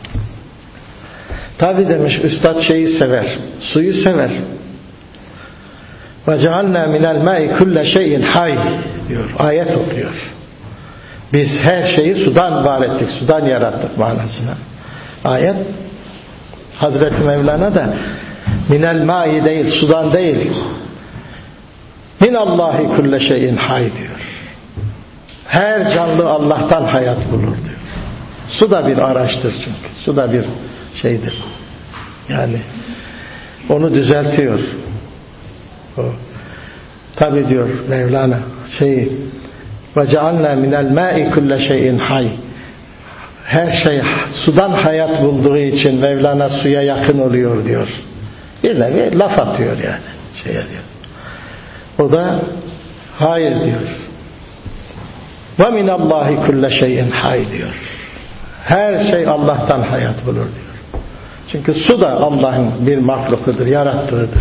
tabi demiş üstad şeyi sever. Suyu sever. وَجَعَلْنَا مِنَ الْمَاءِ كُلَّ شَيْءٍ حَيٍّ diyor. Ayet okuyor. Biz her şeyi sudan var ettik. Sudan yarattık manasına. Ayet Hazreti Mevlana da minel ma'i değil, sudan değil. Minallahi kulle şeyin hay diyor. Her canlı Allah'tan hayat bulur diyor. Su da bir araçtır çünkü. Su da bir şeydir. Yani onu düzeltiyor. O. Tabi diyor Mevlana şey وَجَعَلْنَا مِنَ الْمَاءِ كُلَّ şeyin hay. Her şey sudan hayat bulduğu için Mevlana suya yakın oluyor diyor. Bir nevi laf atıyor yani. Şey diyor. O da hayır diyor. وَمِنَ اللّٰهِ كُلَّ şeyin hay diyor. Her şey Allah'tan hayat bulur diyor. Çünkü su da Allah'ın bir mahlukudur, yarattığıdır.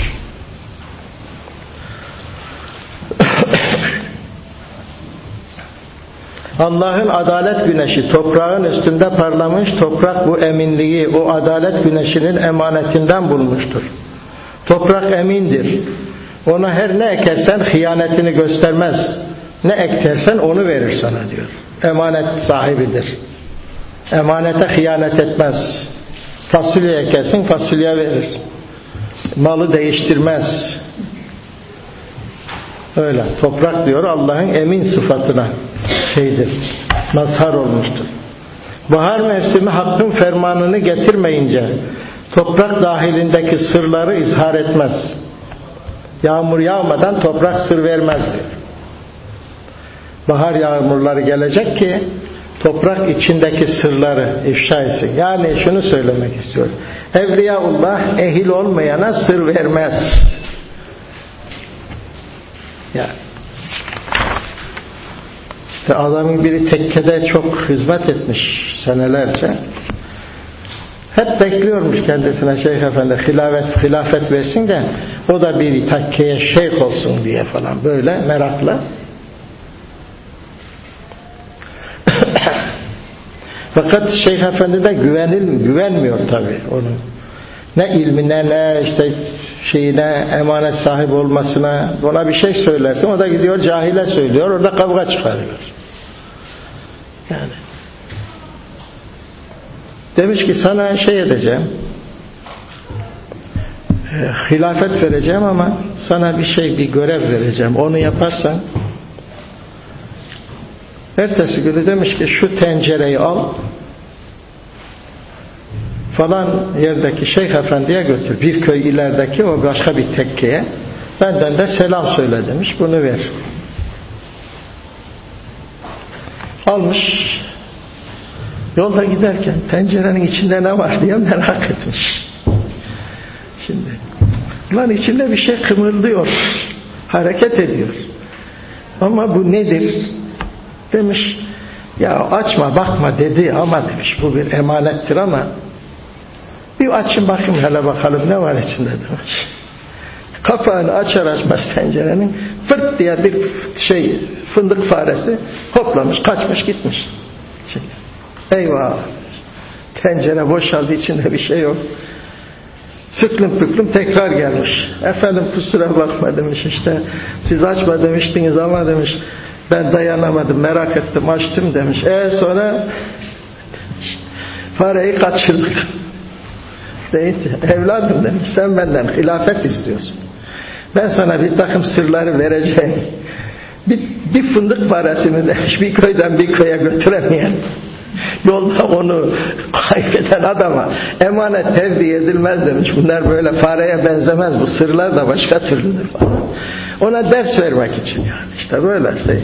Allah'ın adalet güneşi toprağın üstünde parlamış, toprak bu eminliği o adalet güneşinin emanetinden bulmuştur. Toprak emindir. Ona her ne ekersen hıyanetini göstermez. Ne ektersen onu verir sana diyor. Emanet sahibidir. Emanete hıyanet etmez. Fasulye ekersin, fasulye verir. Malı değiştirmez. Öyle. Toprak diyor Allah'ın emin sıfatına şeydir. Mazhar olmuştur. Bahar mevsimi hakkın fermanını getirmeyince toprak dahilindeki sırları izhar etmez. Yağmur yağmadan toprak sır vermez diyor. Bahar yağmurları gelecek ki toprak içindeki sırları ifşa etsin. Yani şunu söylemek istiyorum. Evliyaullah ehil olmayana sır vermez. Yani işte adamın biri tekkede çok hizmet etmiş senelerce. Hep bekliyormuş kendisine Şeyh Efendi hilafet, hilafet versin de o da bir tekkeye şeyh olsun diye falan böyle merakla. Fakat Şeyh Efendi de güvenil, güvenmiyor tabii onun. Ne ilmine ne işte şeyine emanet sahibi olmasına, ona bir şey söylersin o da gidiyor cahile söylüyor, orada kavga çıkarıyor. Yani demiş ki sana şey edeceğim, e, hilafet vereceğim ama sana bir şey, bir görev vereceğim, onu yaparsan. Ertesi günü demiş ki şu tencereyi al falan yerdeki Şeyh Efendi'ye götür. Bir köy ilerideki o başka bir tekkeye. Benden de selam söyle demiş. Bunu ver. Almış. Yolda giderken tencerenin içinde ne var diye merak etmiş. Şimdi lan içinde bir şey kımıldıyor. Hareket ediyor. Ama bu nedir? Demiş ya açma bakma dedi ama demiş bu bir emanettir ama bir açın bakayım hele bakalım ne var içinde demiş. Kapağını açar açmaz tencerenin fırt diye bir şey fındık faresi hoplamış kaçmış gitmiş. Şimdi, eyvah tencere boşaldı içinde bir şey yok. Sıklım püklüm tekrar gelmiş. Efendim kusura bakma demiş işte siz açma demiştiniz ama demiş ben dayanamadım merak ettim açtım demiş. E sonra fareyi kaçırdık. Deyince evladım demiş sen benden hilafet istiyorsun. Ben sana bir takım sırları vereceğim. Bir, bir fındık parasını demiş bir köyden bir köye götüremeyen yolda onu kaybeden adama emanet tevdi edilmez demiş. Bunlar böyle fareye benzemez. Bu sırlar da başka türlüdür falan. Ona ders vermek için yani. İşte böyle şey.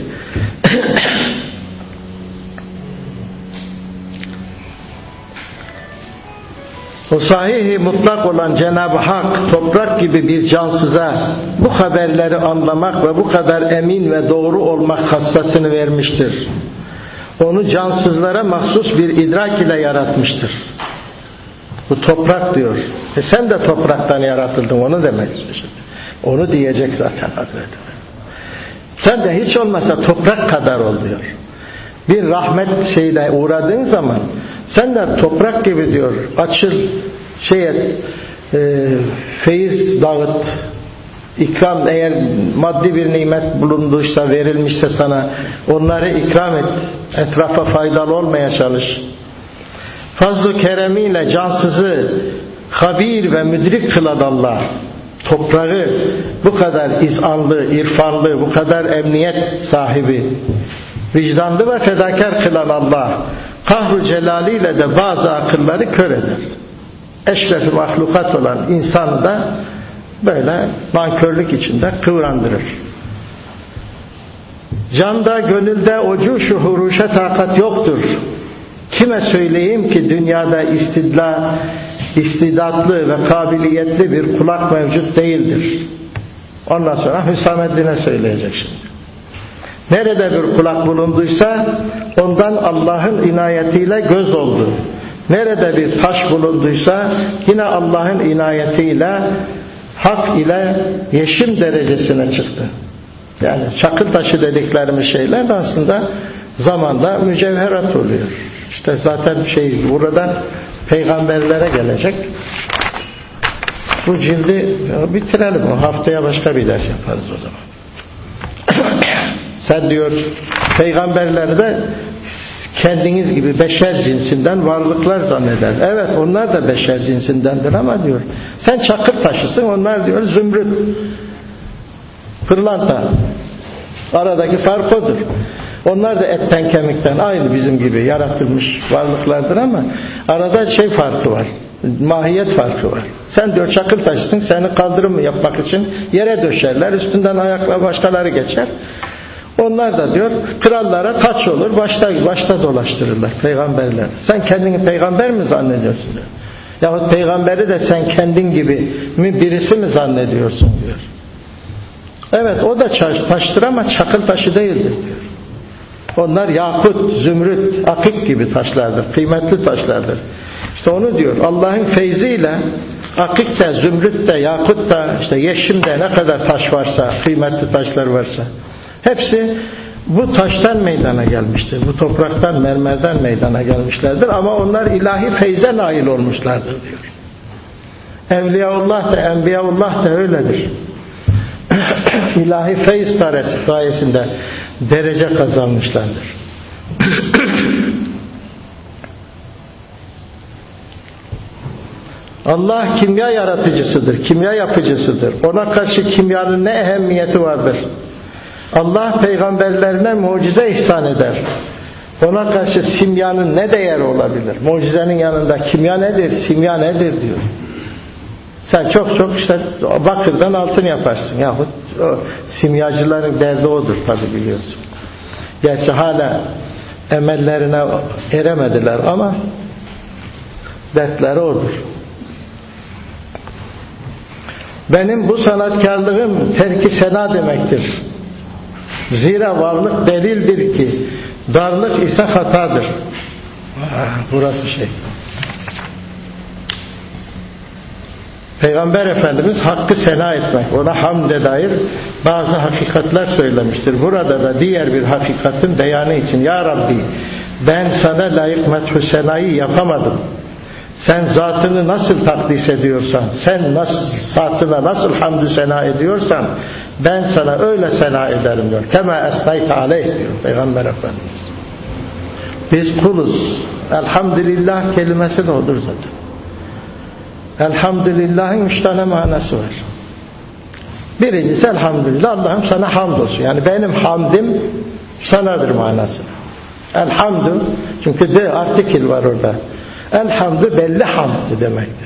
O sahihi mutlak olan Cenab-ı Hak toprak gibi bir cansıza bu haberleri anlamak ve bu kadar emin ve doğru olmak hassasını vermiştir. Onu cansızlara mahsus bir idrak ile yaratmıştır. Bu toprak diyor. E sen de topraktan yaratıldın onu demek istiyorsun. Onu diyecek zaten Hazreti. Sen de hiç olmasa toprak kadar ol diyor. Bir rahmet şeyle uğradığın zaman sen de toprak gibi diyor. Açıl, şey et, e, feyiz dağıt, ikram eğer maddi bir nimet bulunduysa, verilmişse sana onları ikram et. Etrafa faydalı olmaya çalış. Fazl-ı keremiyle cansızı habir ve müdrik kılan Allah toprağı bu kadar izanlı, irfanlı, bu kadar emniyet sahibi, vicdanlı ve fedakar kılan Allah kahru celaliyle de bazı akılları kör eder. Eşref-i mahlukat olan insanı da böyle nankörlük içinde kıvrandırır. Canda, gönülde ucu huruşa takat yoktur. Kime söyleyeyim ki dünyada istidla, istidatlı ve kabiliyetli bir kulak mevcut değildir. Ondan sonra Hüsamettin'e söyleyecek şimdi. Nerede bir kulak bulunduysa ondan Allah'ın inayetiyle göz oldu. Nerede bir taş bulunduysa yine Allah'ın inayetiyle hak ile yeşim derecesine çıktı. Yani çakıl taşı dediklerimiz şeyler aslında zamanda mücevherat oluyor. İşte zaten şey burada peygamberlere gelecek. Bu cildi bitirelim. O haftaya başka bir ders yaparız o zaman. Sen diyor peygamberlerde kendiniz gibi beşer cinsinden varlıklar zanneder. Evet, onlar da beşer cinsindendir ama diyor, sen çakır taşısın, onlar diyor zümrüt, pırlanta. Aradaki fark odur. Onlar da etten kemikten aynı bizim gibi yaratılmış varlıklardır ama arada şey farkı var. Mahiyet farkı var. Sen diyor çakıl taşısın, seni kaldırım yapmak için yere döşerler, üstünden ayakla başkaları geçer. Onlar da diyor krallara taç olur, başta başta dolaştırırlar peygamberler. Sen kendini peygamber mi zannediyorsun diyor. Yahut peygamberi de sen kendin gibi mi birisi mi zannediyorsun diyor. Evet, o da taştır ama çakıl taşı değildir diyor. Onlar yakut, zümrüt, akik gibi taşlardır, kıymetli taşlardır. İşte onu diyor, Allah'ın feyziyle akik de, zümrüt de, yakut da, işte yeşim de, ne kadar taş varsa, kıymetli taşlar varsa, hepsi bu taştan meydana gelmiştir. Bu topraktan, mermerden meydana gelmişlerdir. Ama onlar ilahi feyze nail olmuşlardır diyor. Evliyaullah da, Enbiyaullah da öyledir. İlahi feyz sayesinde derece kazanmışlardır. Allah kimya yaratıcısıdır, kimya yapıcısıdır. Ona karşı kimyanın ne ehemmiyeti vardır? Allah peygamberlerine mucize ihsan eder. Ona karşı simyanın ne değeri olabilir? Mucizenin yanında kimya nedir, simya nedir diyor. Sen çok çok işte bakırdan altın yaparsın yahut o, simyacıların derdi odur tabi biliyorsun. Gerçi hala emellerine eremediler ama dertleri odur. Benim bu sanatkarlığım terki sena demektir. Zira varlık delildir ki darlık ise hatadır. Burası şey. Peygamber Efendimiz hakkı sena etmek, ona hamde dair bazı hakikatler söylemiştir. Burada da diğer bir hakikatin beyanı için Ya Rabbi, ben sana layık methü senayı yapamadım. Sen zatını nasıl takdis ediyorsan, sen nasıl, zatına nasıl hamdü sena ediyorsan ben sana öyle sena ederim diyor. Kema esnayte aleyh diyor Peygamber Efendimiz. Biz kuluz. Elhamdülillah kelimesi de odur zaten. Elhamdülillah'ın üç tane manası var. Birincisi elhamdülillah, Allah'ım sana hamdolsun. Yani benim hamdim sanadır manası. Elhamdü, çünkü de artikil var orada. Elhamdü belli hamd demektir.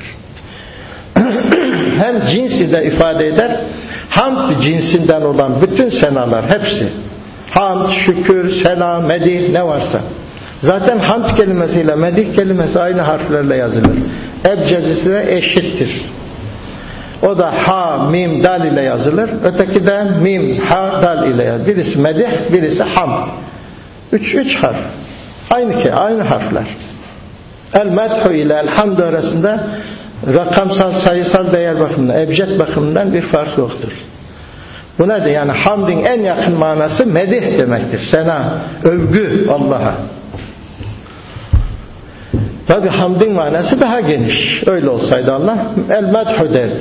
Hem cinsi de ifade eder, hamd cinsinden olan bütün senalar hepsi. Hamd, şükür, sena, medih ne varsa. Zaten hamd kelimesiyle medih kelimesi aynı harflerle yazılır. Ebcedisi de eşittir. O da ha, mim, dal ile yazılır. Öteki de mim, ha, dal ile yazılır. Birisi medih, birisi hamd. Üç, üç harf. Aynı ki, aynı harfler. El-medhu ile el-hamd arasında rakamsal, sayısal değer bakımından, ebced bakımından bir fark yoktur. Bu nedir? Yani hamdin en yakın manası medih demektir. Sena, övgü Allah'a. Tabi hamdin manası daha geniş. Öyle olsaydı Allah el-medhu derdi.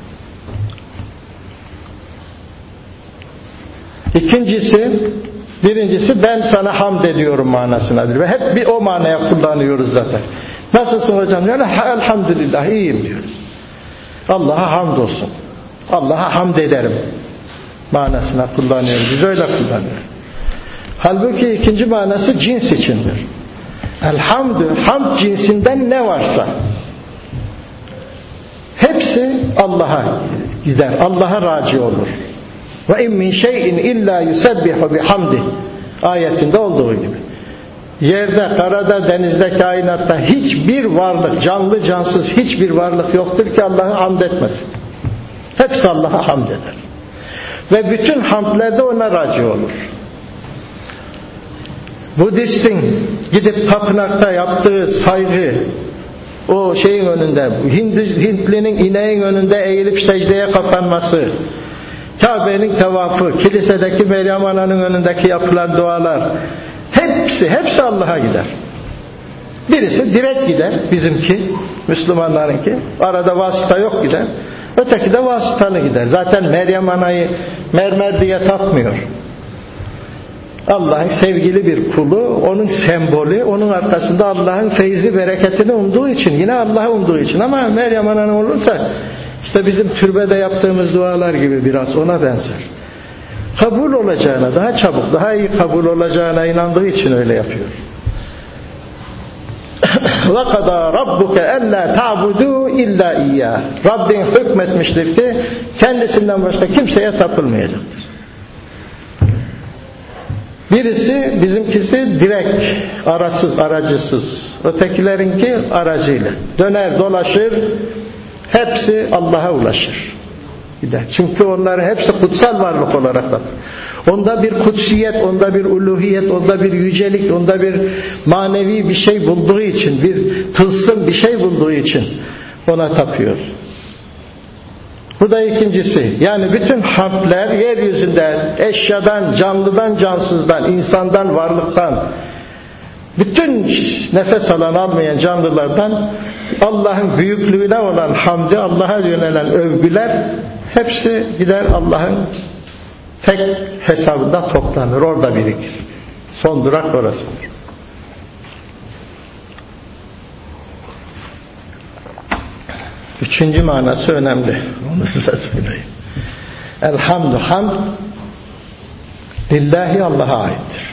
İkincisi, birincisi ben sana hamd ediyorum manasınadır. Ve hep bir o manaya kullanıyoruz zaten. Nasılsın hocam? Yani, elhamdülillah iyiyim diyoruz. Allah'a hamd olsun. Allah'a hamd ederim manasına kullanıyoruz. Biz öyle kullanıyoruz. Halbuki ikinci manası cins içindir. Elhamdü, hamd cinsinden ne varsa hepsi Allah'a gider. Allah'a raci olur. Ve in min şeyin illa yusebbihu bihamdih ayetinde olduğu gibi. Yerde, karada, denizde, kainatta hiçbir varlık, canlı cansız hiçbir varlık yoktur ki Allah'ı hamd etmesin. Hepsi Allah'a hamd eder. Ve bütün hamdlerde ona raci olur. Budistin gidip tapınakta yaptığı saygı, o şeyin önünde, Hintlinin ineğin önünde eğilip secdeye kapanması, Kabe'nin tevafı, kilisedeki Meryem Ana'nın önündeki yapılan dualar, hepsi, hepsi Allah'a gider. Birisi direkt gider, bizimki, Müslümanlarınki, arada vasıta yok gider, öteki de vasıtalı gider. Zaten Meryem Ana'yı mermer diye tapmıyor. Allah'ın sevgili bir kulu, onun sembolü, onun arkasında Allah'ın feyzi, bereketini umduğu için, yine Allah'ı umduğu için. Ama Meryem Ana'nın olursa işte bizim türbede yaptığımız dualar gibi biraz ona benzer. Kabul olacağına, daha çabuk, daha iyi kabul olacağına inandığı için öyle yapıyor. وَقَضَى رَبُّكَ أَلَّا تَعْبُدُوا إِلَّا إِيَّهُ Rabbin hükmetmiştir ki kendisinden başka kimseye tapılmayacaktır. Birisi, bizimkisi direkt, arasız, aracısız. Ötekilerinki aracıyla. Döner, dolaşır, hepsi Allah'a ulaşır. Gider. Çünkü onların hepsi kutsal varlık olarak da. Onda bir kutsiyet, onda bir uluhiyet, onda bir yücelik, onda bir manevi bir şey bulduğu için, bir tılsım bir şey bulduğu için ona tapıyor. Bu da ikincisi. Yani bütün hamdler yeryüzünde eşyadan, canlıdan, cansızdan, insandan, varlıktan, bütün nefes alan almayan canlılardan Allah'ın büyüklüğüne olan hamdi, Allah'a yönelen övgüler hepsi gider Allah'ın tek hesabında toplanır. Orada birikir. Son durak orasıdır. Üçüncü manası önemli. Onu size söyleyeyim. Elhamdü hamd lillahi Allah'a aittir.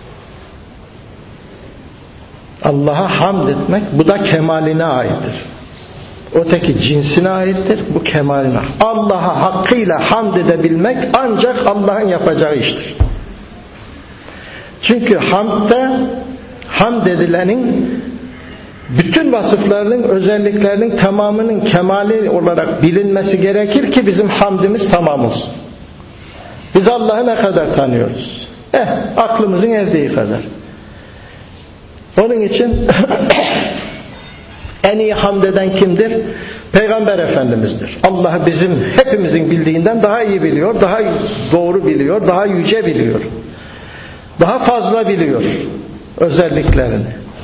Allah'a hamd etmek bu da kemaline aittir. Öteki cinsine aittir. Bu kemaline. Allah'a hakkıyla hamd edebilmek ancak Allah'ın yapacağı iştir. Çünkü hamdda hamd edilenin bütün vasıflarının, özelliklerinin tamamının kemali olarak bilinmesi gerekir ki bizim hamdimiz tamam olsun. Biz Allah'ı ne kadar tanıyoruz? Eh, aklımızın erdiği kadar. Onun için en iyi hamd eden kimdir? Peygamber Efendimiz'dir. Allah'ı bizim hepimizin bildiğinden daha iyi biliyor, daha doğru biliyor, daha yüce biliyor. Daha fazla biliyor özelliklerini.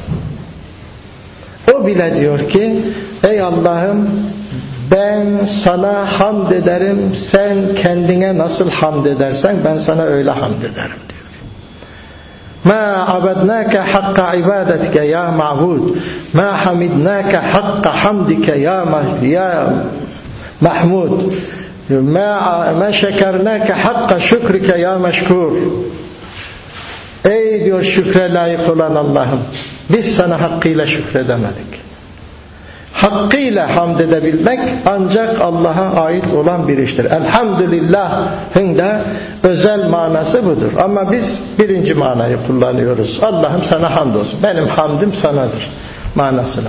O bile diyor ki, ey Allah'ım ben sana hamd ederim, sen kendine nasıl hamd edersen ben sana öyle hamd ederim diyor. Ma abadnake hakka ibadetike ya ma'bud, ma hamidnake hakka hamdike ya ya mahmud, ma ma şekernake hakka şükrike ya meşkur. Ey diyor şükre layık olan Allah'ım, biz sana hakkıyla şükredemedik. Hakkıyla hamd edebilmek ancak Allah'a ait olan bir iştir. Elhamdülillah'ın da özel manası budur. Ama biz birinci manayı kullanıyoruz. Allah'ım sana hamd olsun. Benim hamdim sanadır manasına.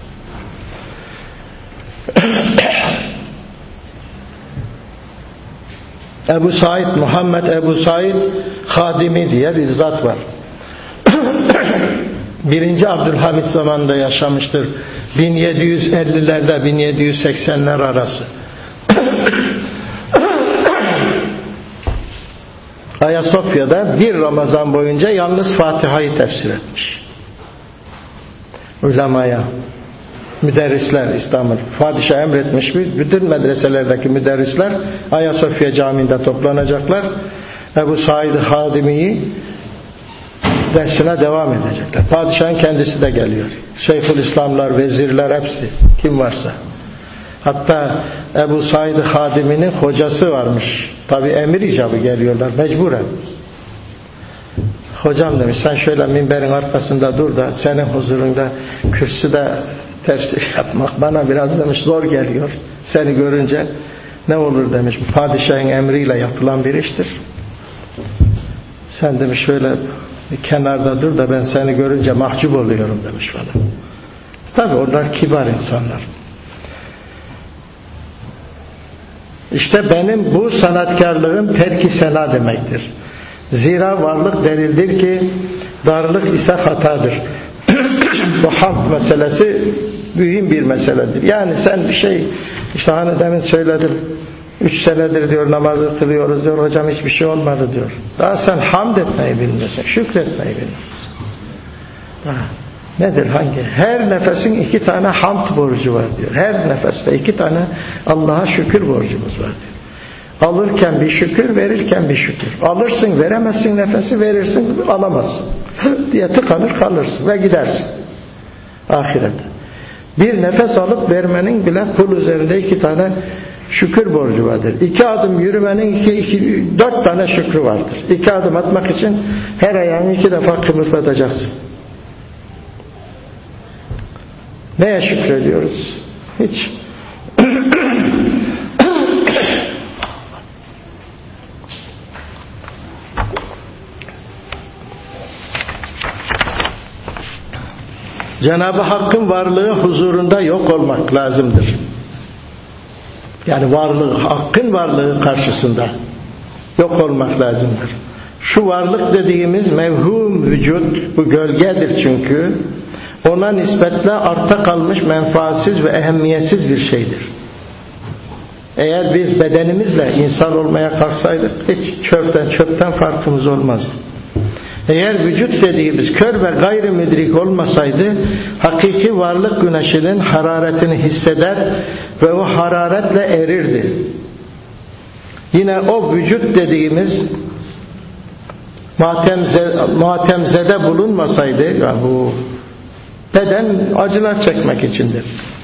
Ebu Said, Muhammed Ebu Said Hadimi diye bir zat var. Birinci Abdülhamid zamanında yaşamıştır. bin yedi yüz ellilerde bin yedi yüz seksenler arası. Ayasofya'da bir Ramazan boyunca yalnız Fatiha'yı tefsir etmiş. Ulemaya, müderrisler İstanbul, padişah emretmiş, bütün medreselerdeki müderrisler Ayasofya Camii'nde toplanacaklar. Ebu Said Hadimi'yi dersine devam edecekler. Padişahın kendisi de geliyor. Şeyhülislamlar, vezirler hepsi. Kim varsa. Hatta Ebu Said Hadimi'nin hocası varmış. Tabi emir icabı geliyorlar. Mecburen. Hocam demiş sen şöyle minberin arkasında dur da senin huzurunda kürsüde tefsir yapmak bana biraz demiş zor geliyor. Seni görünce ne olur demiş. Padişahın emriyle yapılan bir iştir. Sen demiş şöyle bir kenarda dur da ben seni görünce mahcup oluyorum demiş bana. Tabi onlar kibar insanlar. İşte benim bu sanatkarlığım terk-i sena demektir. Zira varlık delildir ki darlık ise hatadır. Bu hamd meselesi mühim bir meseledir. Yani sen bir şey işte hani demin söyledim üç senedir diyor namazı kılıyoruz diyor hocam hiçbir şey olmadı diyor. Daha sen hamd etmeyi bilmiyorsun. Şükretmeyi bilmiyorsun. Daha nedir hangi? Her nefesin iki tane hamd borcu var diyor. Her nefeste iki tane Allah'a şükür borcumuz var diyor. Alırken bir şükür, verirken bir şükür. Alırsın, veremezsin nefesi, verirsin, alamazsın diye tıkanır kalırsın ve gidersin ahirete. Bir nefes alıp vermenin bile kul üzerinde iki tane şükür borcu vardır. İki adım yürümenin iki, iki, dört tane şükrü vardır. İki adım atmak için her ayağını iki defa kımıldatacaksın. Neye şükrediyoruz? Hiç. Cenab-ı Hakk'ın varlığı huzurunda yok olmak lazımdır. Yani varlığı, Hakk'ın varlığı karşısında yok olmak lazımdır. Şu varlık dediğimiz mevhum vücut, bu gölgedir çünkü. Ona nispetle arta kalmış menfaatsiz ve ehemmiyetsiz bir şeydir. Eğer biz bedenimizle insan olmaya kalksaydık hiç çöpten çöpten farkımız olmazdı. Eğer vücut dediğimiz kör ve gayrimüdrik olmasaydı hakiki varlık güneşinin hararetini hisseder ve o hararetle erirdi. Yine o vücut dediğimiz matemze, matemzede bulunmasaydı, yani bu beden acılar çekmek içindir.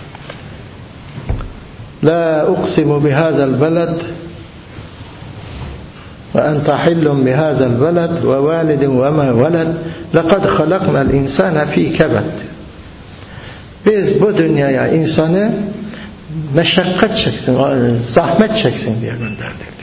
La uqsimu bihazal beled ve ente hillun bihazal beled ve validin ve ma veled lekad halaknal insane fî kebed. Biz bu dünyaya insanı meşakkat çeksin, zahmet çeksin diye gönderdik.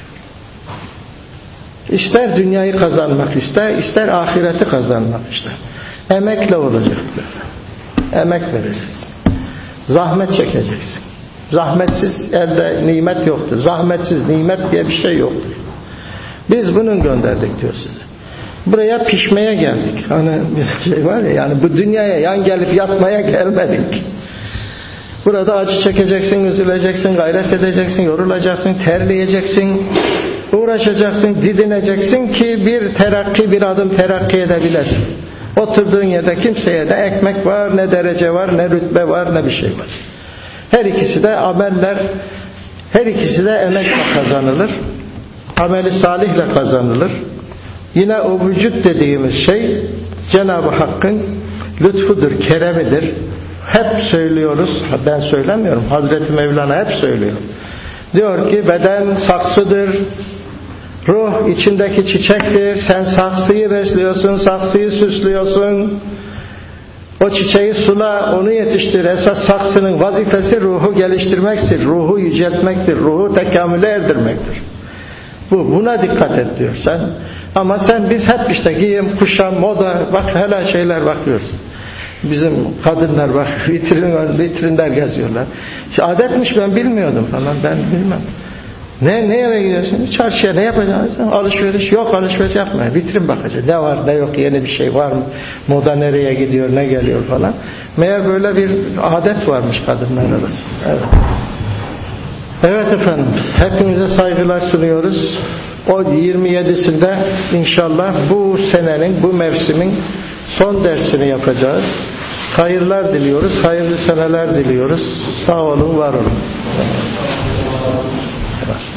İster dünyayı kazanmak ister, ister ahireti kazanmak ister. Emekle olacak böyle. Emek vereceğiz. Zahmet çekeceksin. Zahmetsiz elde nimet yoktur. Zahmetsiz nimet diye bir şey yoktur. Biz bunun gönderdik diyor size. Buraya pişmeye geldik. Hani bir şey var ya, yani bu dünyaya yan gelip yatmaya gelmedik. Burada acı çekeceksin, üzüleceksin, gayret edeceksin, yorulacaksın, terleyeceksin, uğraşacaksın, didineceksin ki bir terakki, bir adım terakki edebilesin. Oturduğun yerde kimseye de ekmek var, ne derece var, ne rütbe var, ne bir şey var. Her ikisi de ameller, her ikisi de emekle kazanılır. Ameli salihle kazanılır. Yine o vücut dediğimiz şey Cenab-ı Hakk'ın lütfudur, keremidir. Hep söylüyoruz, ben söylemiyorum, Hazreti Mevlana hep söylüyor. Diyor ki beden saksıdır, ruh içindeki çiçektir, sen saksıyı besliyorsun, saksıyı süslüyorsun. O çiçeği sula, onu yetiştir. Esas saksının vazifesi ruhu geliştirmektir, ruhu yüceltmektir, ruhu tekamüle erdirmektir. Bu, buna dikkat et diyor sen. Ama sen biz hep işte giyim, kuşam, moda, bak hele şeyler bakıyorsun. Bizim kadınlar bak vitrin, vitrinler geziyorlar. İşte adetmiş, ben bilmiyordum falan, ben bilmem. Ne, nereye gidiyorsun? Çarşıya ne yapacaksın? Alışveriş yok, alışveriş yapma. Vitrin bakacaksın. Ne var ne yok, yeni bir şey var mı? Moda nereye gidiyor, ne geliyor falan. Meğer böyle bir adet varmış kadınlar arasında. Evet. Evet efendim, hepinize saygılar sunuyoruz. O yirmi yedisinde inşallah bu senenin, bu mevsimin son dersini yapacağız. Hayırlar diliyoruz, hayırlı seneler diliyoruz. Sağ olun, var olun. Evet.